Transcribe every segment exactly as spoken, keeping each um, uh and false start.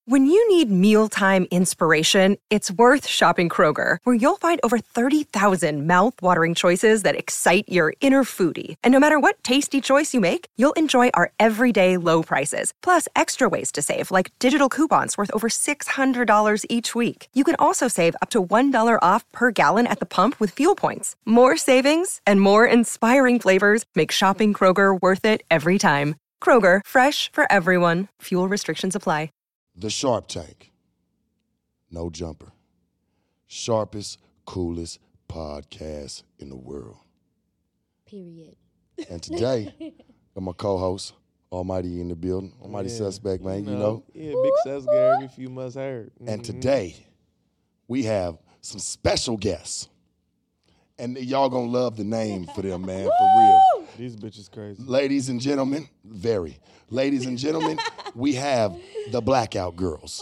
When you need mealtime inspiration, it's worth shopping Kroger, where you'll find over thirty thousand mouth-watering choices that excite your inner foodie. And no matter what tasty choice you make, you'll enjoy our everyday low prices, plus extra ways to save, like digital coupons worth over six hundred dollars each week. You can also save up to one dollar off per gallon at the pump with fuel points. More savings and more inspiring flavors make shopping Kroger worth it every time. Kroger, fresh for everyone. Fuel restrictions apply. The Sharp Tank. No jumper. Sharpest, coolest podcast in the world. Period. And today, I'm my co-host, Almighty in the building. Almighty yeah, Suspect, man, you know, you know. Yeah, big sus Gary, if you must heard. Mm-hmm. And today, we have some special guests. And y'all gonna love the name for them, man, for real. These bitches crazy. Ladies and gentlemen, very. Ladies and gentlemen, we have the Blackout Girls.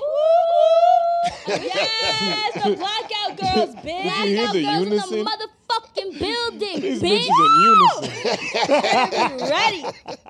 Yes, the Blackout Girls, bitch. Did you hear Blackout the Girls unison? in the motherfucking building, These bitch. bitches in unison. Ready.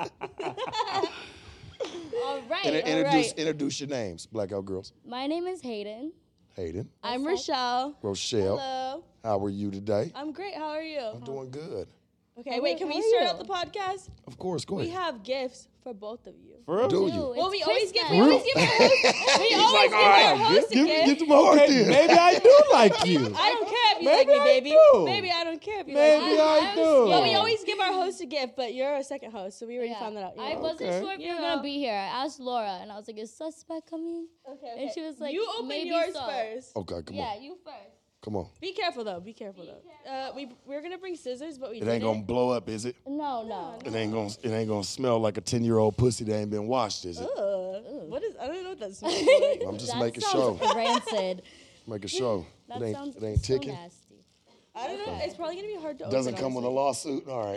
All right, Inter- all introduce, right. introduce your names, Blackout Girls. My name is Hayden. Hayden, I'm Rochelle. Rochelle. Hello. How are you today? I'm great. How are you? I'm doing good. Okay, wait, can how we are start you? out the podcast? Of course, go We ahead. have gifts for both of you. For real? Do Dude, you? it's Well, we always give we Christmas. always give our host we always give our host a Give, gift. get to my heart Okay, then. maybe I do like you. I don't care if you Maybe like me, I baby. do. Maybe I don't care if you Maybe like me. I do. But we always give our host a gift, but you're a second host, so we already Yeah. found that out. you I know? wasn't Okay. sure if you You were know. gonna be here. I asked Laura, and I was like, "Is Suspect coming?" Okay, okay. And she was like, you open maybe yours so. first. Okay, come Yeah, on. you first. Come on. Be careful though. Be careful though. Uh, we we're gonna bring scissors, but we It ain't didn't. gonna blow up, is it? No, no. It ain't gonna it ain't gonna smell like a ten-year-old pussy that ain't been washed, is it? Ugh. What is? I don't know what that smells like. I'm just that making sounds sure. rancid. Make a show. That It ain't sounds it ain't so ticking. nasty. I don't know. It's probably gonna be hard to Doesn't open. come with a honestly. lawsuit. All right.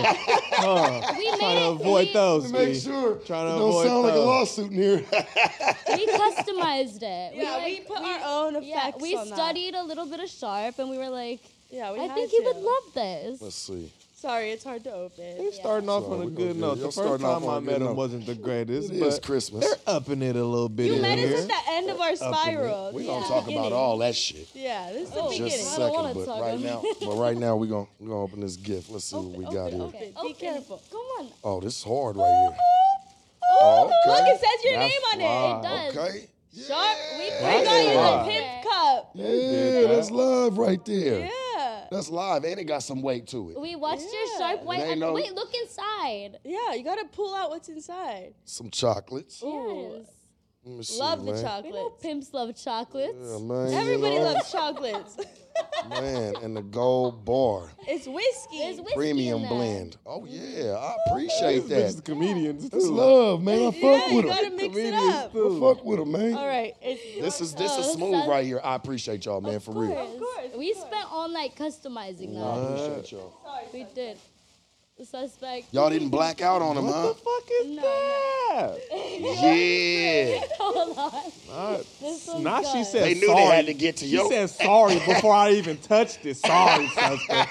Huh. We Trying to made it. avoid we, those. Make B. sure Trying to it don't avoid sound like a those. lawsuit in here. We customized it. Yeah, like- we put our own effects Yeah, we on that. studied a little bit of Sharp, and we were like, Yeah, we I had think he to. would love this. Let's see. Sorry, it's hard to open. They're starting off So on a we good gonna- note. you're The first starting off time on I a met good him note. wasn't the greatest, It but is Christmas. they're upping it a little bit You in met us here. at the end of our spiral. We This gonna is talk the about beginning. all that shit. Yeah, this is the Oh, beginning. Just a I don't second, wanna but talk right about now, but right now we gonna we gonna open this gift. Let's see what we got open, here. open. Be Open. careful. Come on. Oh, this is hard right here. Oh, Oh, look, okay. it says your That's name on fly. it. It does. Okay. Sharp. We, we That's got you fly. a pimp cup. Yeah, that's love right there. Yeah. That's live, and it got some weight to it. We watched your Yeah. Sharp white. ain't and- no- Wait, look inside. Yeah, you gotta pull out what's inside. Some chocolates. Ooh. Yes. Let me see, Love the man. We know chocolates. pimps love chocolates. Yeah, man, you Everybody know, loves chocolates. man, and the gold bar It's whiskey. There's whiskey premium in there. blend. Oh yeah, I appreciate These bitches that. comedians That's too. love, man. I fuck yeah, you with gotta them. mix it Comedians up. too. I fuck with them, man. All right. It's, This is this Oh, is that's smooth sad. right here. I appreciate y'all, man, for real. Of course, of We course. spent all night customizing I that. appreciate y'all. We did. The suspect. Y'all didn't black out on them, What huh? the fuck is No, that? Yeah. Hold on. Uh, This one's now she good. said They knew sorry. they had to get to She yo. said sorry before I even touched it. Sorry, suspect.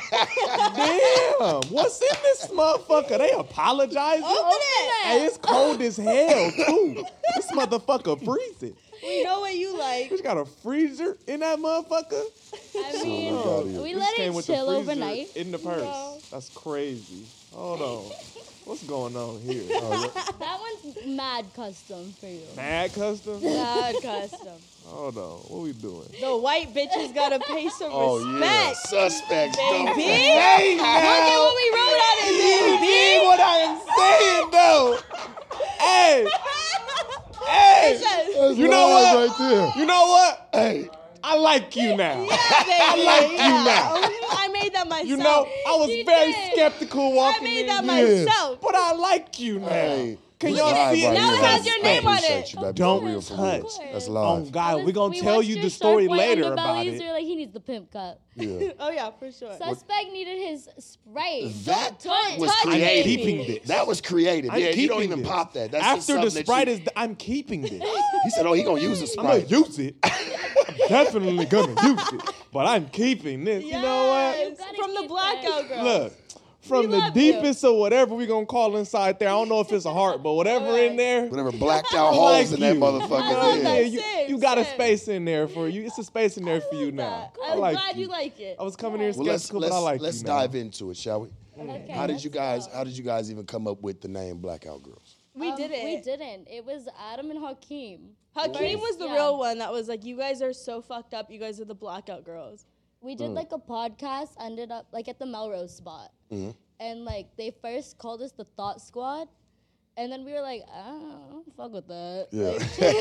Damn, what's in this motherfucker? They apologizing? Open it. Hey, it's cold as hell, too. This motherfucker freeze it. We know what you like. Bitch got a freezer in that motherfucker? I mean, what we got here. we This let came it with the chill freezer overnight. in the purse. No. That's crazy. Hold on. What's going on here? That one's mad custom for you. Mad custom? God custom. Hold on. What we doing? The white bitches gotta pay some Oh yeah, respect. suspects. don't- Baby. Hey, Look at now. what we wrote on it, You baby. dig what I am saying, though? Hey, hey. That's You know live what? right there. You know what? Hey, I like you now. I like you now. I made that myself. You know, I was She very did. skeptical I walking made in that here, myself. but I like you now. hey. Can This y'all live see it? right Now here. it has your I name on appreciate it. you, baby. Don't for real, for real. touch. That's Oh, live. God, we're gonna We tell watched you your the story Sharp white later about underbellies. it. You're like, he needs the pimp cup. Yeah. Oh yeah, for sure. Suspect needed his Sprite. That Don't was touch creative. it. keeping this. That was creative. I'm yeah, you don't keeping even this. pop that. That's just After the something Sprite that is, th- I'm keeping this. you, He said, "Oh, he gonna use a I'm gonna Sprite." use it. I'm definitely gonna use it, but I'm keeping this. You know what? Yes, gotta From the keep blackout that. girl. Look, from We the love you. deepest of whatever we gonna call inside there. I don't know if it's a heart, but whatever in there. Whatever blacked out I holes like in that you. motherfucker. love Yeah. that. Yeah, you, Same, you got a same. space in there for you. It's a space in there for you now. That. I I'm like glad you. like it. I was coming here Well, let's skeptical, let's but I like let's you now. dive into it, shall we? Okay, How did let's you guys? go. How did you guys even come up with the name Blackout Girls? We Um, did it. We didn't. It was Adam and Hakeem. Hakeem was the Yeah. real one that was like, you guys are so fucked up. You guys are the blackout girls. We did like a podcast, ended up like at the Melrose spot. And like they first called us the Thought Squad. And then we were like, oh, I don't fuck with that. Yeah.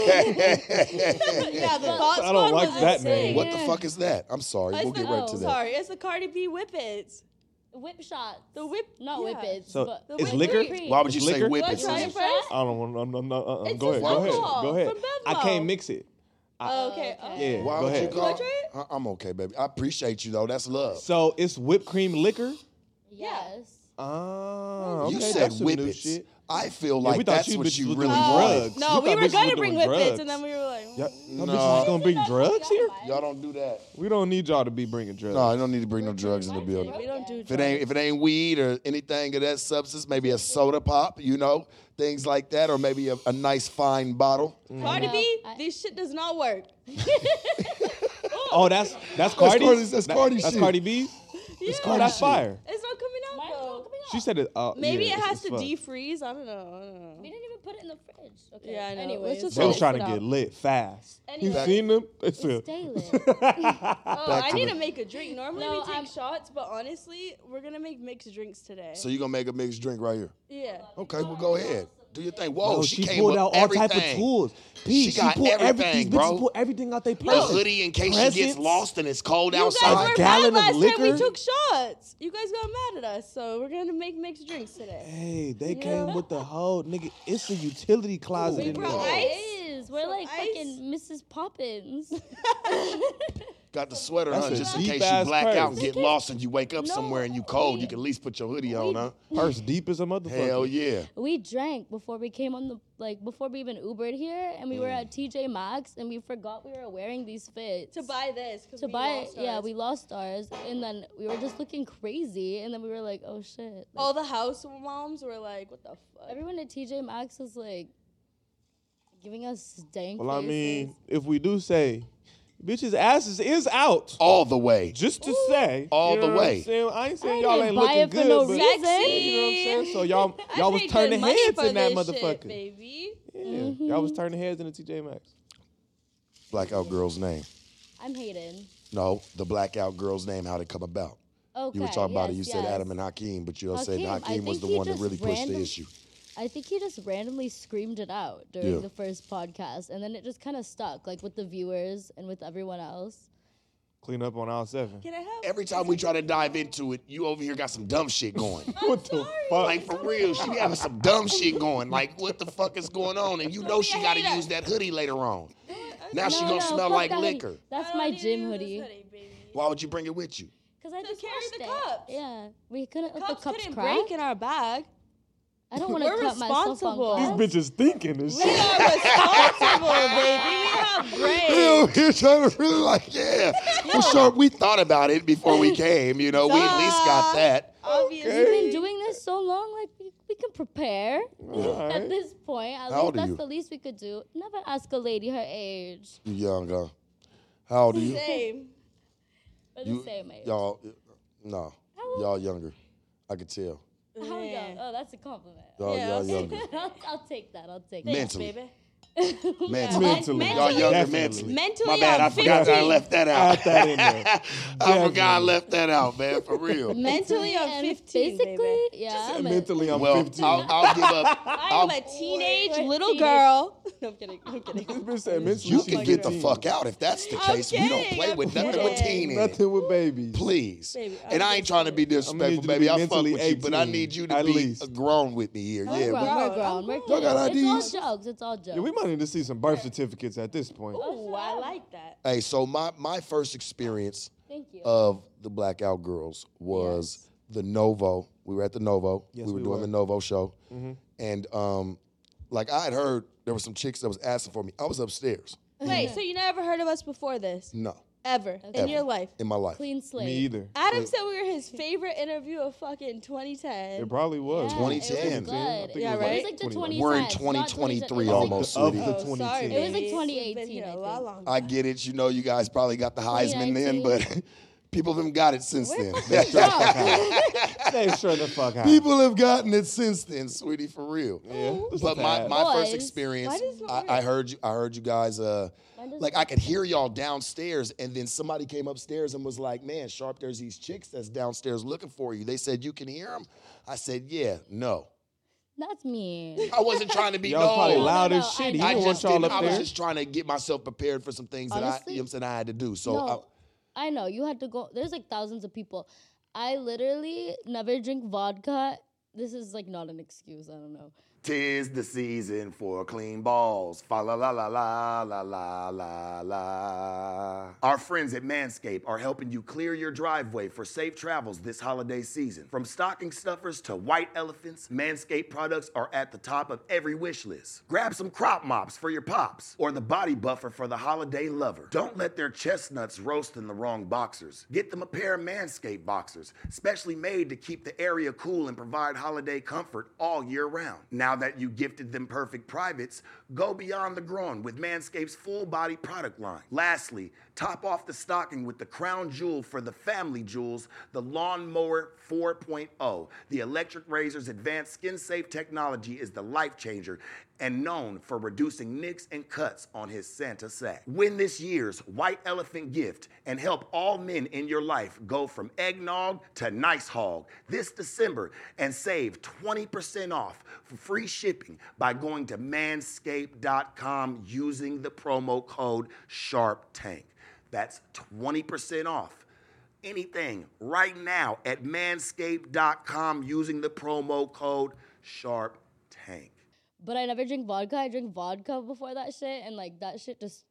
Yeah, the thought I don't squad like was that insane. name. What the fuck is that? I'm sorry. It's We'll the- get right to oh, that. Sorry, it's the Cardi B Whippets. Whip shots. The whip, Not yeah. whippets. So but The it's whip liquor? cream. Why would you say Liquor? whip Wanna it? try it Susan? first? I don't want. I'm, I'm, not- uh, It's go ahead. just Go ahead. alcohol Go ahead. from I Bevmo. can't mix it. Oh, okay. okay. okay. Yeah. Why go would ahead. you call? Wanna try it? I- I'm okay, baby. I appreciate you though. That's love. So it's whipped cream liquor. Yes. Ah, okay. You said that's some new whippets. shit. I feel Yeah, like we thought that's you what bitches you was really doing wanted. drugs. No, We we thought were bitches gonna was bring doing whippets, drugs. and then we were like, Yeah, mm. y'all No. bitches was gonna bring drugs here. Y'all don't do that. We don't need y'all to be bringing drugs. No, I don't need to bring no drugs in the building. we don't do If it ain't if it ain't weed or anything of that substance, maybe a soda pop, you know, things like that, or maybe a, a nice fine bottle. Cardi No, B, I- this shit does not work. Oh, that's that's Cardi. Cardi- that's Cardi That's shit. Cardi B. Yeah. Oh, that's fire. It's not coming out Mine is though. not coming She out. said it. Uh, Maybe yeah, it has it's to fun. defreeze. I don't know. I don't know. We didn't even put it in the fridge. Okay. Yeah, I know. Anyways, Let's just They was Sit trying to out. get lit fast. You Anyway. seen them? They it's said, stay lit. Oh, I to need the- to make a drink. Normally No, we take I'm- shots, but honestly, we're gonna make mixed drinks today. So you gonna make a mixed drink right here? yeah. Okay, well go ahead. Do your thing. Whoa, "Oh, she, she, came pulled with out all type of everything. tools. P, She got pulled everything, These bro. bitches pulled everything out they The purse. hoodie in case she gets Presents. lost and it's cold You guys outside. were gallon mad of last time we liquor? took shots. You guys got mad at us, so we're gonna make mixed drinks today. Hey, they came with the whole nigga. It's a utility closet Ooh. in brought there. ice? It is. We're Some like ice? fucking Missus Poppins. Got the sweater That's on a just in case you deep-ass black out and purse. get lost and you wake up No, somewhere and you cold. we- You can at least put your hoodie on, huh? Purse deep as a motherfucker. Hell yeah. We drank before we came on the like before we even Ubered here, and we were at T J Maxx, and we forgot we were wearing these fits To buy this, because to we buy. lost Yeah, ours. we lost ours, and then we were just looking crazy, and then we were like, oh shit. Like, All the house moms were like, "What the fuck?" everyone at T J Maxx is like giving us dank Well, I faces. mean, if we do say, bitches' asses is out. All the way. Just to say, All you know the what way. I'm saying? I ain't saying I y'all didn't ain't buy looking it for good, no but reason. you know what I'm saying. So y'all, I y'all was paid turning good money heads for in that this shit, motherfucker. baby. Yeah, Mm-hmm. y'all was turning heads in the T J Maxx. Blackout girl's name. I'm Hayden. No, the blackout girl's name, how'd it come about? Okay. You were talking about it. You yes, said yes. Adam and Hakeem, but you all said Hakeem, I Hakeem was think the he one that just really pushed the random- issue. I think he just randomly screamed it out during Yeah. the first podcast, and then it just kind of stuck, like with the viewers and with everyone else. Clean up on aisle seven. Can I have? Every time we try to dive into it, you over here got some dumb shit going. What the fuck? Like for real, she be having some dumb shit going. Like what the fuck is going on? And you know she got to use that hoodie later on. Now she No, gonna no, smell fuck like that hoodie. liquor. That's I my don't need to gym use this hoodie. baby. Why would you bring it with you? Because I To just carry washed the it. cups. Yeah, we couldn't let Cups the cups couldn't crack. break in our bag. I don't want to We're cut myself responsible. on These glass. bitches thinking and We shit. are responsible, baby. We have Hell, brains. you're trying to really like, yeah. For sure, we thought about it before we came. You know, we at least got Duh. that. Obviously. We've been doing this so long, like we, we can prepare. Alright. At this point, at How old least are that's you? the least we could do. Never ask a lady her age. You young, huh? How old are you? Same. We're You- the same age. Y'all, no, y'all younger. I could tell. How we Yeah. go? Oh, that's a compliment. Y'all, Yeah, y'all okay. younger. I'll, I'll take that. I'll take Thanks, that. Mentally. baby. Mentally. Mentally. Y'all younger Definitely. mentally. Mentally, My bad, I I'm forgot I fifteen. left that out. Add that in there. I forgot I left that out, man, for real. Mentally, I'm and fifteen, physically, baby. yeah. I'm a- Mentally, I'm Well, fifteen. I'll, I'll give up. I I'll, am a teenage Wait, little teenage. girl. No, I'm kidding. I'm kidding. This bitch said mentally you she can get the fifteen. fuck out if that's the I'm case. We don't kidding, play I'm with nothing with kidding. teen in it. Nothing with babies. Please. Baby, and I'm I ain't trying to be I'm gonna disrespectful, need you to baby. be I fuck mentally with you, but I eighteen, need you to at be least. grown with me here. We're Yeah, grown. we- We're I'm grown. We're grown. Y'all got kids. I Ds? It's all jokes. It's all jokes. Yeah, we might need to see some birth certificates at this point. Ooh, I like that. Hey, so my, my first experience Thank you. of the Blackout Girls was the Novo. We were at the Novo. Yes, we were we doing were. the Novo show. And um, like I had heard there were some chicks that was asking for me. I was upstairs. Wait, so you never heard of us before this? No. Ever in Ever. your life. in my life. Clean slate. Me either. Adam said we were his favorite interview of fucking twenty ten. It probably was. Yeah, twenty It ten. was I good. think it Yeah, was right? It was like the twenty-one. twenty We're in tens, twenty not twenty-three It was like- almost, Of sweetie. the Oh, twenty sorry, ten. It was like baby. twenty We've been eighteen, here I a lot think. longer. I get it. You know, you guys probably got the Heisman then, twenty but people haven't got it since then. They sure the fuck out. People have gotten it since then, sweetie, for real. Yeah. just But a my, tad. my first Boys. experience, Why does it I, smell I weird? heard you. I heard you guys. Uh, Mine doesn't- like I could hear y'all downstairs, and then somebody came upstairs and was like, "Man, Sharp, there's these chicks that's downstairs looking for you." They said you can hear them. I said, "Yeah, no." That's me. I wasn't trying to be Y'all was probably no. loud No, as no, shit. I He know. I didn't want just y'all didn't, up I was there. just trying to get myself prepared for some things that I, Honestly, you know what I'm saying, I had to do. So no, I, I know you had to go. There's like thousands of people. I literally never drink vodka. This is like not an excuse. I don't know. tis the season for clean balls. Fa la la la la la la la la. Our friends at Manscaped are helping you clear your driveway for safe travels this holiday season. From stocking stuffers to white elephants, Manscaped products are at the top of every wish list. Grab some crop mops for your pops or the body buffer for the holiday lover. Don't let their chestnuts roast in the wrong boxers. Get them a pair of Manscaped boxers, specially made to keep the area cool and provide holiday comfort all year round. Now that you gifted them perfect privates, go beyond the groin with Manscaped's full body product line. Lastly, top off the stocking with the crown jewel for the family jewels, the Lawnmower four point oh. The electric razor's advanced skin-safe technology is the life changer and known for reducing nicks and cuts on his Santa sack. Win this year's White Elephant gift and help all men in your life go from eggnog to nice hog this December and save twenty percent off for free shipping by going to manscaped dot com using the promo code SHARPTANK. That's twenty percent off anything right now at manscaped dot com using the promo code SHARPTANK. But I never drink vodka. I drink vodka before that shit, and like that shit just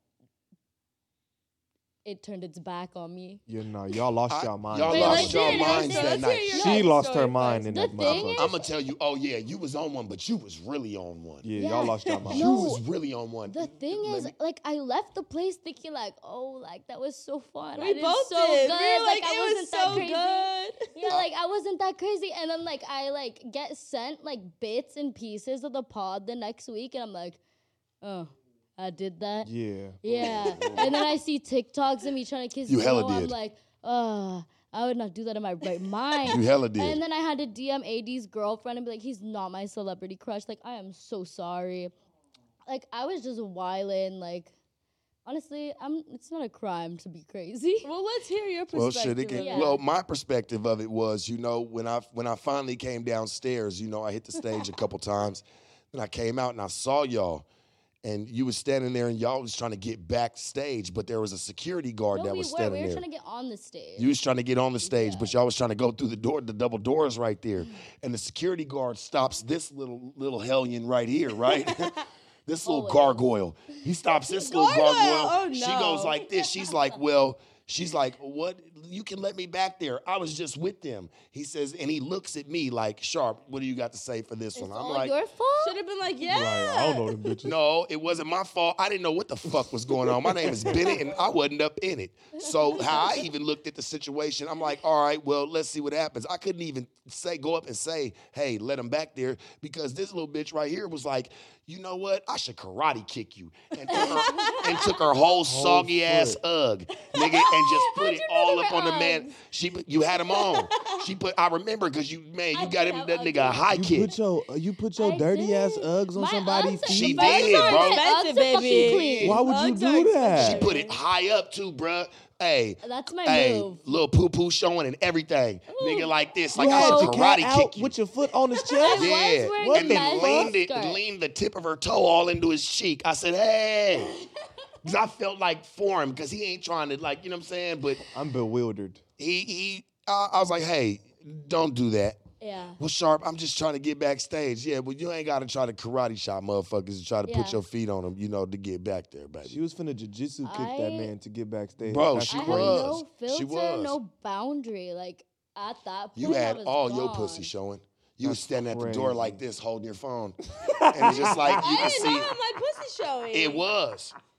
it turned its back on me. You know, y'all lost I- y'all mind. y'all Wait, lost let's y'all hear it, let's minds hear it, that let's night. hear your She life lost her story mind first. in The that thing motherfucker. is- I'm gonna tell you, oh yeah, you was on one, but you was really on one. Yeah, Yeah. y'all lost y'all mind. You No. was really on one. The thing Let is, me- like, I left the place thinking, like, oh, like, that was so fun. I We did both so did. good. We were like, I it was wasn't so that crazy. good. Yeah, like, I wasn't that crazy. And then, like, I, like, get sent, like, bits and pieces of the pod the next week. And I'm like, oh, I did that? Yeah. Yeah. And then I see TikToks of me trying to kiss You hella Zillow. I'm did. like, oh, I would not do that in my right mind. You hella did. And then I had to D M A D's girlfriend and be like, he's not my celebrity crush. Like, I am so sorry. Like, I was just wildin'. Like, honestly, I'm. It's not a crime to be crazy. Well, let's hear your Well, perspective. shit, it can, of it. Yeah. well, my perspective of it was, you know, when I when I finally came downstairs, you know, I hit the stage a couple times, then I came out and I saw y'all, and you was standing there and y'all was trying to get backstage, but there was a security guard No, that we was were. standing We were there. trying to get on the stage. You was trying to get on the stage, but y'all was trying to go through the door, the double doors right there. And the security guard stops this little little hellion right here, right? This little Always. gargoyle. He stops this little Gargoyle? gargoyle. Oh, She no. goes like this. She's like, well, she's like, what? You can let me back there. I was just with them. He says, and he looks at me like, Sharp, what do you got to say for this it's one? I'm all like, your fault. Should have been like, yeah. Like, I don't know them bitches. no, it wasn't my fault. I didn't know what the fuck was going on. My name is Bennett, and I wasn't up in it. So how I even looked at the situation, I'm like, all right, well, let's see what happens. I couldn't even say, go up and say, hey, let him back there, because this little bitch right here was like, you know what? I should karate kick you, and took her, and took her whole soggy ass Ugg, nigga, and just put How'd it you know all they up were on the man. Uggs? She, put- you had them on. She put. I remember because you, man, you I got did him have that Uggs nigga a on. high You kick. put your uh, you put your I dirty ass did. Uggs on My somebody's Uggs are- She feet. my did, Uggs are- bro. my Expensive, Uggs are fucking baby. clean. Why would you Uggs do are that? She put it high up too, bruh. Hey, That's my hey, move. little poo poo showing and everything, nigga, like this, like You I had should your cat karate out kick you. with your foot on his chest. I was Yeah, wearing and then mesh leaned it, skirt. leaned the tip of her toe all into his cheek. I said, hey, because I felt like for him, because he ain't trying to, like, you know what I'm saying? But I'm bewildered. he, he, uh, I was like, hey, don't do that. Yeah. Well, Sharp, I'm just trying to get backstage. Yeah, but you ain't got to try to karate chop motherfuckers and try to Yeah. put your feet on them, you know, to get back there, baby. She was finna jujitsu kick that I- man to get backstage. Bro, That's she I had crazy. was. no filter, She was. no boundary. Like, at that point, You I had was all gone. your pussy showing. You was That's standing at the door crazy. like this, holding your phone. And it's just like, you I can didn't see, know how my pussy showing. it was.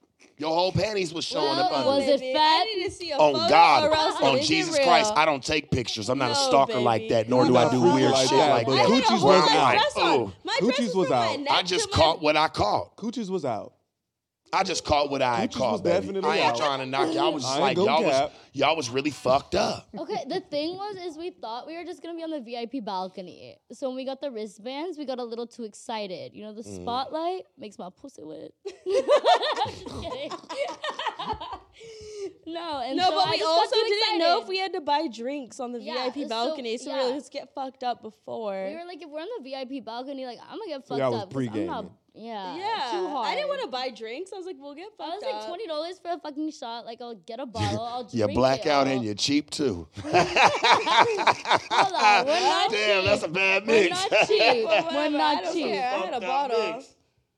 Your whole panties was showing Well, up under. was it Baby, fat? I need to see a On photo God, or else on it Jesus isn't Christ, real. I don't take pictures. I'm not a No, stalker baby. like that, nor I'm do I not do freaky weird like shit that, like but that. I had a Coochie's whole was nice out. dress on. Oh. My Coochie's dress is was from my out. neck I just to caught my... what I caught. Coochie's was out. I just caught what I had Coochies caught, was baby. definitely I ain't out. trying to knock you. I was just I ain't like, gonna y'all was, cap. y'all was really fucked up. Okay, the thing was, is we thought we were just gonna be on the V I P balcony. So when we got the wristbands, we got a little too excited. You know, the Mm. spotlight makes my pussy wet. Just kidding. No, and No, so but I we just got also too didn't know excited. if we had to buy drinks on the Yeah, V I P so- balcony, so, we yeah. were, let's get fucked up before. We were like, if we're on the V I P balcony, like I'm gonna get fucked y'all was up. 'cause I'm not, pre-gaming. yeah, yeah, too hard. I didn't want to buy drinks. I was like, we'll get I fucked was like up. twenty dollars for a fucking shot. Like I'll get a bottle. I'll drink You're blackout it all. and you're cheap too. Hold on, we're not Damn, cheap. that's a bad We're mix. not cheap. Whatever, We're I not don't cheap. care. I had a Fucked up bottle. mix.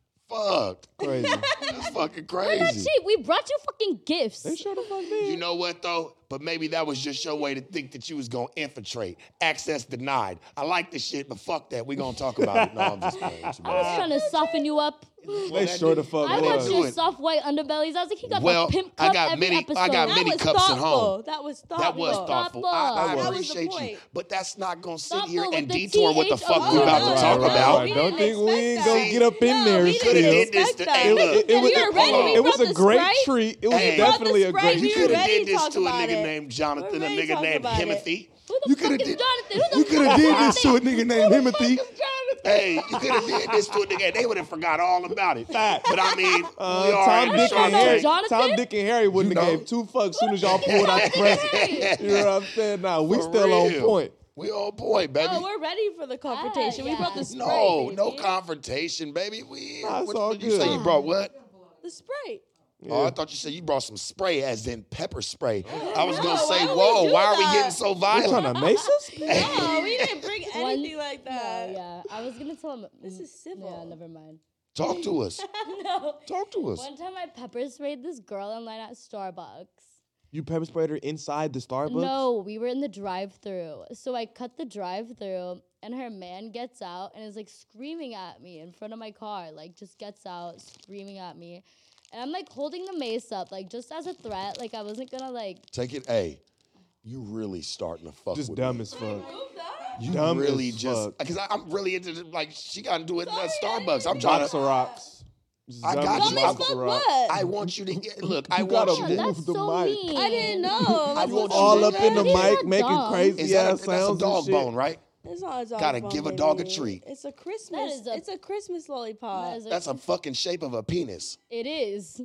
Fuck. Crazy. That's fucking We're not crazy. cheap. We brought you fucking gifts. They sure the fuck did. You know what though? But maybe that was just your way to think that you was gonna infiltrate. Access denied. I like this shit, but fuck that. We gonna talk about it. No, I'm just playing with you, I was man. trying to soften you up. They sure the fuck I didn't watched was. do your it. soft white underbellies. I was like, he got Well, the pimp I cup got every many- I episode. got That many was cups at thoughtful. home. That was thoughtful. That was thoughtful. I, I That was the appreciate you. point. But that's not gonna sit Thoughtful here with and the detour what the T H fuck O. we about Oh, to no, talk no, about. we Don't didn't think we ain't expect gonna that. get up in No, there. we You could have didn't did this. expect To, that. hey, It, look. it, it was, We were ready. We it was brought a the great Sprite. treat. It was Hey. definitely a We brought great the You Sprite. could treat. have ready did to this talk to a about nigga it. named Jonathan, We're a ready to nigga talk named about it. Timothy. Who the You fuck could have is did. Jonathan? Who the You could fuck have is did this to a Jonathan? nigga named Timothy. Hey, you could have did this to a nigga. They would have forgot all about it. Fact. But I mean, Uh, we are Tom, in Dick, Shark and know Harry. Tank. Jonathan? Tom, Dick, and Harry wouldn't You have know? gave two fucks as soon as y'all pulled out the present. You know what I'm saying? Nah, we For still on real. point. We on point, baby. Oh, we're ready for the confrontation. yeah. We brought the Sprite. no, baby. no confrontation, baby. We. Nah, it's what, all what you say good. you brought what? The Sprite. Oh, I thought you said you brought some spray, as in pepper spray. I was gonna No, say, why would whoa, we do why are we that? getting so They violent? trying to mace us? No, we didn't bring One- anything like that. No, yeah, I was gonna tell him. This is civil. Yeah, never mind. Talk to us. No. Talk to us. One time I pepper sprayed this girl in line at Starbucks. You pepper sprayed her inside the Starbucks? No, we were in the drive-through. So I cut the drive-through, and her man gets out and is like screaming at me in front of my car. Like just gets out, screaming at me, and I'm like holding the mace up, like just as a threat. Like I wasn't gonna like. Take it, hey. You really starting to fuck Just with dumb me. as fuck. You dumb really as just fuck. because I'm really into the, like she got into it at Starbucks. I'm trying Box to. of rocks. Just I dumb got as you. a Dumb as box fuck of rocks. what? I want you to get look. I You want gotta you move to. That's the so mic. mean. I didn't know. I That's want what you All to- up in the These are mic, making dumb. crazy Is that a, ass that's a sounds dog and shit. bone, right? It's not a dog Gotta bone, give a dog a baby. treat. It's a Christmas. is a- it's a Christmas lollipop. That is a- That's a fucking shape of a penis. It is.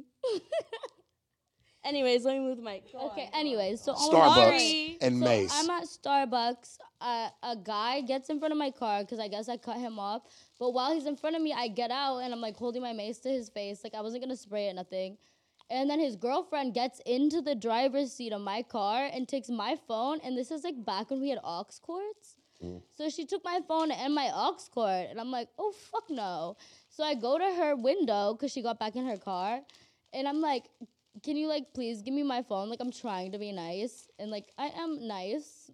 Anyways, let me move the mic. Go Okay. on. Anyways, so on Starbucks Sorry. and So Mace. I'm at Starbucks. Uh, a guy gets in front of my car because I guess I cut him off. But while he's in front of me, I get out and I'm like holding my mace to his face. Like I wasn't gonna spray it, nothing. And then his girlfriend gets into the driver's seat of my car and takes my phone. And this is like back when we had aux cords. So she took my phone and my aux cord. And I'm like, oh, fuck no. So I go to her window because she got back in her car. And I'm like, can you, like, please give me my phone? Like, I'm trying to be nice. And, like, I am nice.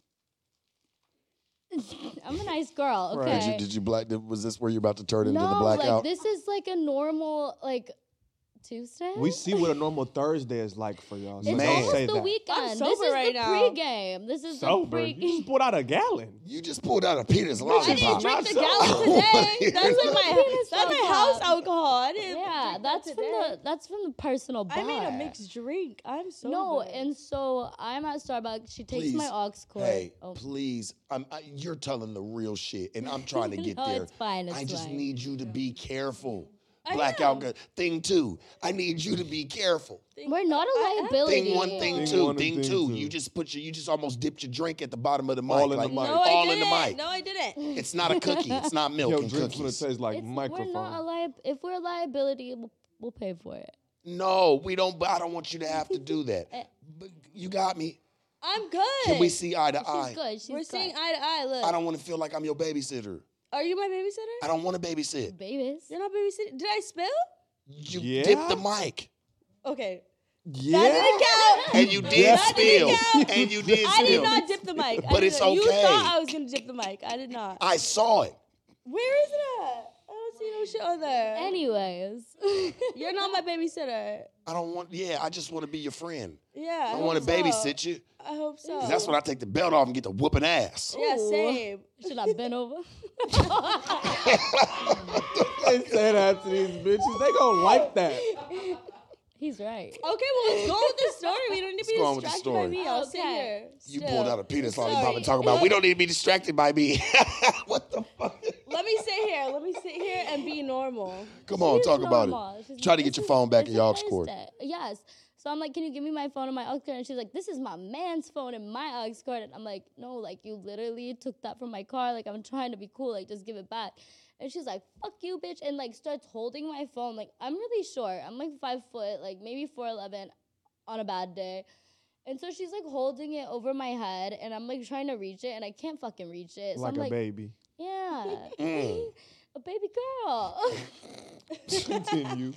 I'm a nice girl, Right. okay? Did you, did you black? Did, was this where you're about to turn into the no, blackout? like, this is, like, a normal, like, Tuesday? We see what a normal Thursday is like for y'all. So It's Man. don't almost say the that. weekend. I'm this sober is right the now. pregame. This is Sober. the You pre just pulled out a gallon. you just pulled out a penis I lollipop. didn't drink the Not gallon so- today. That's like my Penis that's my lollipop. house alcohol. I didn't Yeah, drink that that's from today. the that's from the personal bar. I made a mixed drink. I'm so No, and so I'm at Starbucks. She takes my aux cord. Hey, Oh. please. I'm, I, you're telling the real shit, and I'm trying to get No, there. it's fine, it's I just fine. need you to be careful. I Blackout am. gun. Thing two. I need you to be careful. We're not a I am. liability. Thing one, thing Thing two, one and thing thing two. two. You just put your, you just almost dipped your drink at the bottom of the mic, All in the like mic. No, I all didn't. in the mic. No, I didn't. It's not a cookie. It's not milk Yo, and drink's gonna cookies. taste like It's, microphone. we're not a li- If we're a liability, we'll, we'll pay for it. No, we don't. I don't want you to have to do that. Eh. But you got me. I'm good. Can we see eye to She's eye? good. She's We're good. seeing eye to eye. Look. I don't want to feel like I'm your babysitter. Are you my babysitter? I don't want to babysit. Babies. You're not babysitting. Did I spill? You Yeah? dipped the mic. Okay. yeah. That didn't count. And you did That spill. didn't count. And you did I spill. did not dip the mic. I But did it's not. You okay. thought I was gonna dip the mic. I did not. I saw it. Where is it at? I don't see see no shit on there. Anyways. You're not my babysitter. I don't want, yeah, I just want to be your friend. Yeah. I, I want to hope so. babysit you. I hope so. 'Cause that's when I take the belt off and get the whooping ass. Yeah, Ooh. same. Should I bend over? They say that to these bitches. They gonna like that. He's right. Okay, well, let's go with the story. We don't need to be go on with the distracted by story. me. I'll sit Okay. here. You still. pulled out a penis Sorry. lollipop and talking about, we don't need to be distracted by me. What the fuck? Let me sit here. Let me sit here and be normal. Come on, She's talk about normal. it. She's- Try to get this your is- phone back it's in your a aux cord. Thursday. Yes. So I'm like, can you give me my phone and my aux cord? And she's like, this is my man's phone and my aux cord. And I'm like, no, like you literally took that from my car. Like I'm trying to be cool. Like just give it back. And she's like, fuck you, bitch. And like starts holding my phone. Like I'm really short. I'm like five foot, like maybe four eleven on a bad day. And so she's like holding it over my head and I'm like trying to reach it and I can't fucking reach it. So Like I'm a like, baby. yeah, Mm. a baby girl. Continue.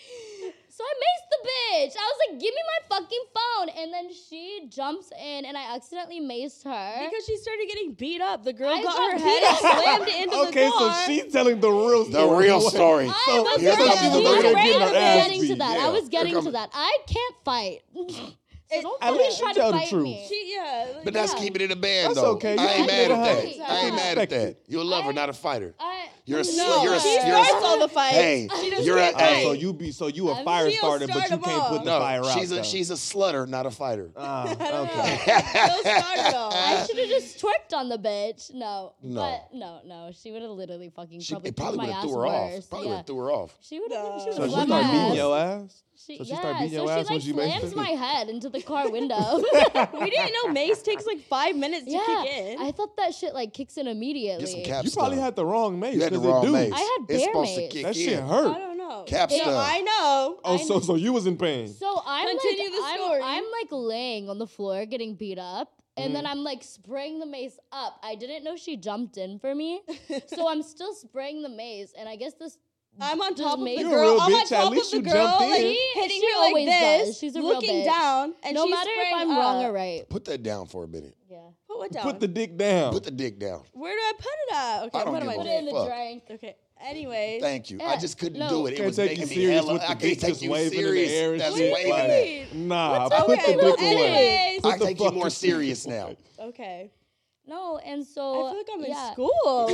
So I maced the bitch. I was like, give me my fucking phone. And then she jumps in and I accidentally maced her. Because she started getting beat up. The girl I got got her head beat and up. slammed it into Okay, the so car. she's telling the real The story. real story. I Oh, was Here's getting, how she's the I real was getting getting, her I was ass getting beat. to that. Yeah. I was getting Here to come- that. I can't fight. So don't At fucking least try tell to the fight truth. me. She, yeah. Like, But that's Yeah. keeping it a band, That's though. okay. I You ain't can mad let at her that. have it. I ain't I mad at respect that. it. You're a lover, I- not a fighter. I, You're a, no, sl- you're a, she you're a, starts all the fights. hey, She just you're a, can't Oh, hey. so you be so you a I'm- fire She'll starter, but start you them can't put off. the no, fire out. she's a though. she's a slutter, not a fighter. Ah, I don't okay. know. She'll start it all. I should have just twerked on the bitch. No. No. But no, no. She would have literally fucking She probably, it probably put would my have ass threw her off. worse. Probably would Yeah. have threw her off. She would have. No. She So would she have start slapped my beating ass. your ass. She, So she yeah, start beating your so ass she when like she makes slams it? my head into the car window. We didn't know mace takes like five minutes to yeah, kick in. I thought that shit like kicks in immediately. Get some cap You probably stun. had the wrong mace. You had the 'cause it wrong do. mace. I had It's bear supposed to mace. kick That shit in. I hurt. don't know. Cap No, stun. I know. Oh, I so know. so you was in pain. So I'm Continue like, the I'm, story. I'm like laying on the floor getting beat up. And Mm-hmm. then I'm like spraying the mace up. I didn't know she jumped in for me. So I'm still spraying the mace. And I guess this I'm on Does top of the mace- You a girl. real I'm on bitch, at top least of you the girl, jumped in. like She- hitting she her like always this, does. She's a real looking bitch. down, and no she's matter if spraying I'm wrong up. or right. Put that down for a minute. Yeah. Put what down? Put the dick down. Put the dick down. Where do I put it at? Okay, I don't what am give I a Put it in doing? the fuck. drink. Okay. Anyways. Thank you. I Yeah, just couldn't no. do it. It Can't was take making you me serious hella. with I the can't dick take just you waving serious. in the air and That's shit. waving. Like, nah, put Okay, the well, dick away. anyways. Put I the take you more fucking- serious now. Okay. No, and I so feel like I'm in yeah. school.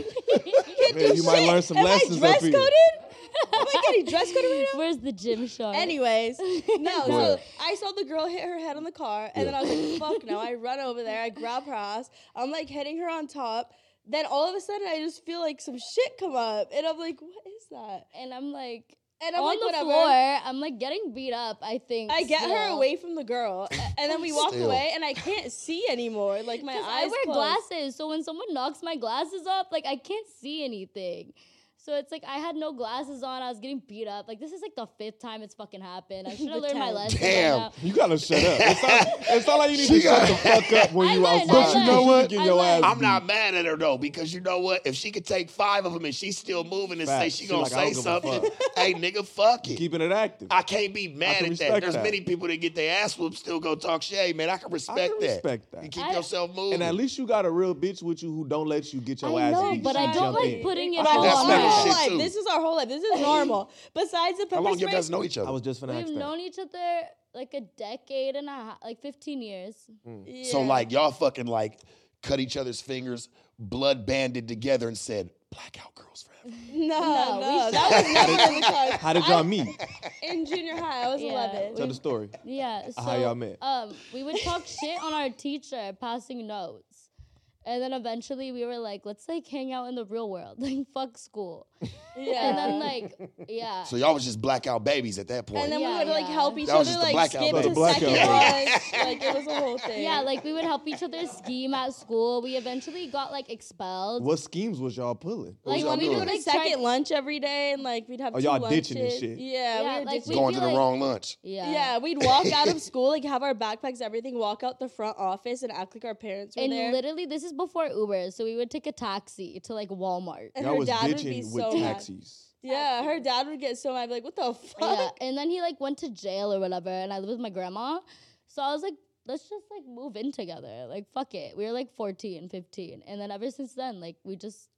Man, you might learn some Am lessons I up dress here. coded? Am I getting dress coded right now? Where's the gym shot? Anyways, no, Go so ahead. I saw the girl hit her head on the car, and then I was like, fuck no. I run over there, I grab her ass, I'm like hitting her on top. Then all of a sudden, I just feel like some shit come up, and I'm like, what is that? and I'm like And I'm on like, the whatever. floor. I'm like getting beat up. I think I get her still. away from the girl, a- and then we walk Still. away, and I can't see anymore. Like my 'Cause eyes I wear closed. glasses, so when someone knocks my glasses up, like I can't see anything. So it's like I had no glasses on. I was getting beat up. Like this is like the fifth time it's fucking happened. I should have The learned my tenth. lesson. by Damn. now. You gotta shut up. It's not, it's not like you need She to shut got- the fuck up when I you learned, outside. I But you know learned. what? Get I your ass learned. I'm not beat. mad at her though, because you know what? If she could take five of them and she's still moving and say Facts. she She gonna like, I say don't give a something, fuck. hey nigga, fuck it. Keeping it active. I can't be mad can at that. respect There's that. many people that get their ass whooped still go talk shit. Hey man, I can respect can that. respect that. You keep I- yourself moving. And at least you got a real bitch with you who don't let you get your I ass know, beat. but She I don't jump like in. putting it But all That's on better our her. shit, whole life. too. This is our whole life. This is normal. Besides the pepper How long you spray, guys know each other? I was just finna ask We've that. known each other like a decade and a half, like fifteen years. So Yeah. like y'all fucking like cut each other's fingers, blood banded together and said, blackout girls forever. no, No, no, we- that was never in the cards. How did y'all meet? In junior high, I was Yeah. eleven. Tell the story. Yeah. So, How y'all met? Um, we would talk shit on our teacher passing notes. And then eventually we were like, let's like hang out in the real world. Like fuck school. Yeah. And then like, yeah. So y'all was just blackout babies at that point. And then Yeah, we would like yeah. help each That was other, just the like blackout skip baby. to Blackout second baby. lunch. Like it was a whole thing. Yeah, like we would help each other scheme at school. We eventually got like expelled. What schemes was y'all pulling? What was Like y'all when we we doing? would would go like to try- second lunch every day, and like we'd have Oh, two y'all lunches. ditching and shit. Yeah, Yeah, we were like, ditching. we- Going be to the like- wrong lunch. Yeah. Yeah, we'd walk out of school, like have our backpacks, everything, walk out the front office and act like our parents were And there. literally, this is before Uber, so we would take a taxi to like Walmart. And Y'all her was dad would bitching be with so mad. taxis. Yeah, her dad would get so mad, I'd be like, what the fuck? Yeah, and then he like went to jail or whatever, and I lived with my grandma. So I was like, let's just like move in together. Like fuck it. We were like fourteen, fifteen, and then ever since then, like we just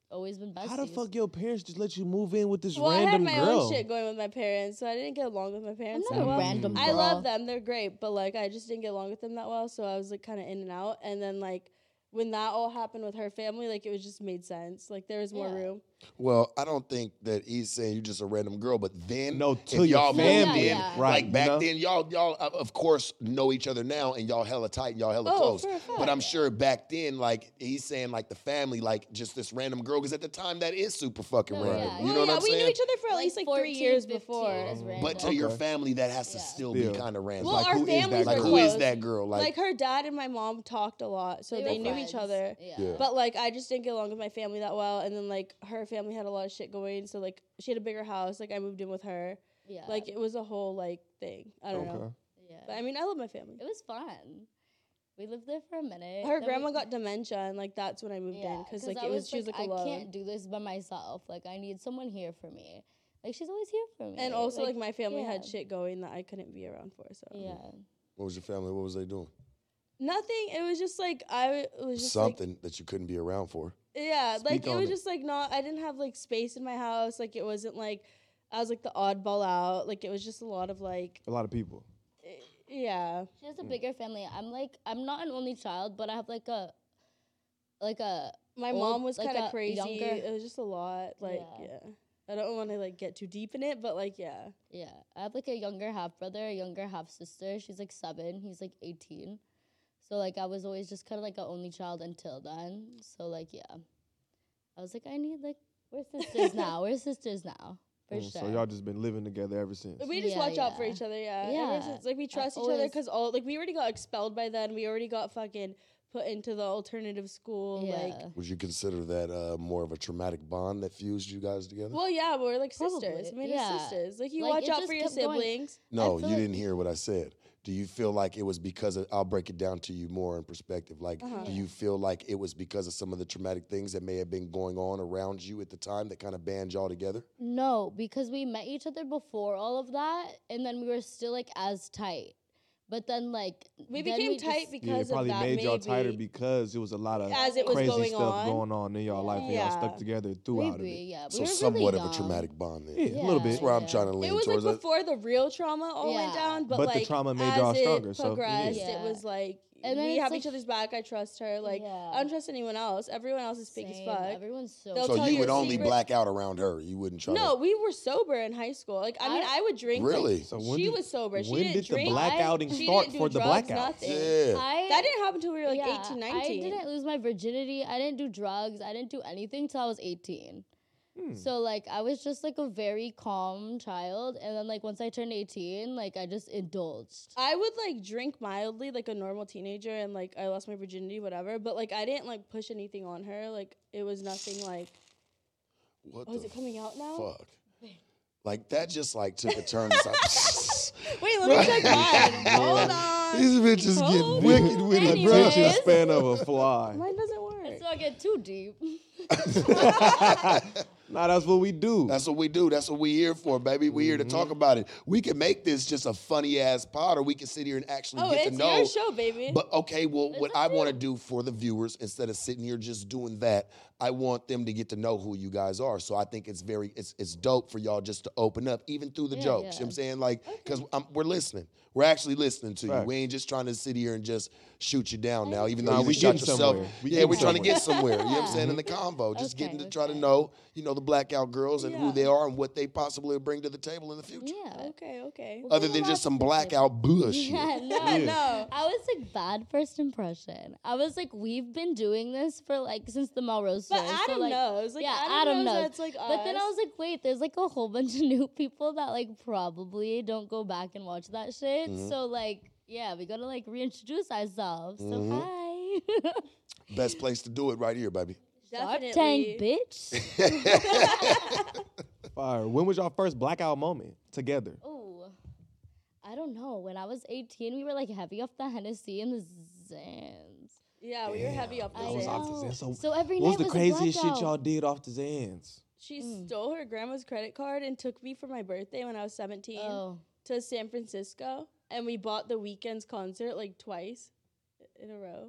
always been besties. How the fuck your parents just let you move in with this Well, I had random my girl? own shit going with my parents, so I didn't get along with my I'm parents not that a well. random I girl. love them; they're great, but like I just didn't get along with them that well, so I was like kind of in and out. And then like when that all happened with her family, like it was just made sense. Like there was more Yeah. room. Well, I don't think that he's saying you're just a random girl, but then No, if to your y'all moved family, in, yeah. right, like you back know? then, y'all y'all uh, of course know each other now, and y'all hella tight, and y'all hella Oh, close. for a fact. But I'm sure back then, like he's saying, like the family, like just this random girl, because at the time that is super fucking No, random. yeah. You well, know what yeah, I'm we saying? knew each other for at least like three fourteen, years fifteen before. is random. But to your Okay. family, that has to Yeah. still Still. be kind of random. Well, Like, our who is that families girl? are like who close. is that girl? Like, Like, her dad and my mom talked a lot, so They they, were knew each friends. other. Yeah. Yeah. But like I just didn't get along with my family that well, and then like her family had a lot of shit going, so like she had a bigger house. Like I moved in with her. Yeah. Like it was a whole like thing. I don't know. Okay. yeah. But I mean, I love my family. It was fun. We lived there for a minute. Her then grandma we- got dementia, and like that's when I moved in because like I it was she was like I alone. can't do this by myself. Like I need someone here for me. Like she's always here for me. And also like, my family had yeah. shit going that I couldn't be around for. So Yeah. what was your family? What was they doing? nothing. It was just like I w- it was just like, Something that you couldn't be around for. yeah, Speak like it on was it. just like not. I didn't have like space in my house. Like it wasn't like I was like the oddball out. Like it was just a lot of like A lot of people. yeah. She has a bigger family. I'm like I'm not an only child, but I have like a like a My old- mom was like kind a of crazy. younger- It was just a lot. Like Yeah. yeah. I don't want to like get too deep in it, but like yeah. yeah. I have like a younger half brother, a younger half sister. She's like seven. He's like eighteen. So like I was always just kind of like an only child until then. So like yeah, I was like I need like we're sisters now. We're sisters now for Mm, sure. So y'all just been living together ever since. We just Yeah, watch out for yeah. each other, yeah. Yeah. Ever since, like we trust each other always- because all like we already got expelled by then. We already got fucking put into the alternative school. yeah. Like, Would you consider that uh, more of a traumatic bond that fused you guys together? well, yeah, but we're like Probably, sisters. I mean, yeah. it's sisters. Like you Like, watch it out just for your kept going. siblings. No, I you feel like- didn't hear what I said. Do you feel like it was because of, I'll break it down to you more in perspective. Like, Uh-huh. do you feel like it was because of some of the traumatic things that may have been going on around you at the time that kind of band y'all together? No, because we met each other before all of that, and then we were still like as tight. But then like We then became we tight just- Yeah, it because probably of that. made y'all maybe. tighter because it was a lot of As it was crazy going stuff on. going on in y'all life, and Yeah. y'all stuck together throughout maybe, it. yeah. We So were somewhat really of a young. traumatic bond then. Yeah, a little bit. That's where I'm Yeah. trying to lean It was towards. like that. before the real trauma all went Yeah. down, but, But the like trauma made as y'all it stronger, so, yeah. progressed, Yeah. it was like And then we it's have like- each other's back. I trust her. Like Yeah. I don't trust anyone else. Everyone else is fake as Same. fuck. Everyone's so They'll So tell you you would a only secret. black out around her. You wouldn't try No, to. we were sober in high school. Like I mean, I- I would drink. like, Really? So when she did- was sober. She when didn't did the drink. blackouting she start didn't do for the drugs, blackouts? Nothing. Yeah. I, That didn't happen until we were like yeah, eighteen, nineteen. I didn't lose my virginity. I didn't do drugs. I didn't do anything till I was eighteen. Hmm. So like I was just like a very calm child, and then like once I turned eighteen, like I just indulged. I would like drink mildly like a normal teenager and like I lost my virginity, whatever. But like I didn't like push anything on her. Like it was nothing like What oh, is the it coming out now? fuck? Like that just like took a turn. It's like, Wait, let me check mine. Hold on. These bitches Hold get wicked with it, bro. Attention Anyways. span of a fly. Mine doesn't work. Let's not get too deep. Nah, that's what we do. That's what we do. That's what we here for, baby. We here to Mm-hmm. talk about it. We can make this just a funny ass pod, or we can sit here and actually Oh, get it's to know. your show, baby. But okay, well, what It's I up to want to you. do for the viewers, instead of sitting here just doing that, I want them to get to know who you guys are. So I think it's very, it's it's dope for y'all just to open up, even through the Yeah, jokes. You know yeah. what I'm saying? Like, because we're listening. We're actually listening to you. Facts. We ain't just trying to sit here and just shoot you down now, even Nah, though you we just shot getting yourself. somewhere. We yeah, getting we're trying to somewhere. get somewhere. You know what I'm Yeah. saying? In the convo, just Okay, getting to try to okay. know, you know, the blackout girls and who Yeah. they are and what they possibly bring to the table in the future. Yeah. okay, okay. Other than just some blackout bullshit. Yeah, no, Yeah. No. I was like bad first impression. I was like, we've been doing this for like since the Melrose But show. so, Adam like, knows. Like, yeah, Adam, Adam knows. knows. That's like But then I us. was like, wait, there's like a whole bunch of new people that like probably don't go back and watch that shit. Mhm. So like, yeah, we gotta like reintroduce ourselves. Mhm. So hi. Best place to do it right here, baby. Shark Definitely. Tank, bitch. Fire. When was y'all first blackout moment together? Oh, I don't know. When I was eighteen, we were like heavy off the Hennessy and the Zans. Yeah, we were heavy off the I I was Zans. off the know. Zans. So So every what was night the was a craziest shit blackout. y'all did off the Zans? She Mm. stole her grandma's credit card and took me for my birthday when I was seventeen Oh, to San Francisco, and we bought the Weeknd's concert like twice in a row.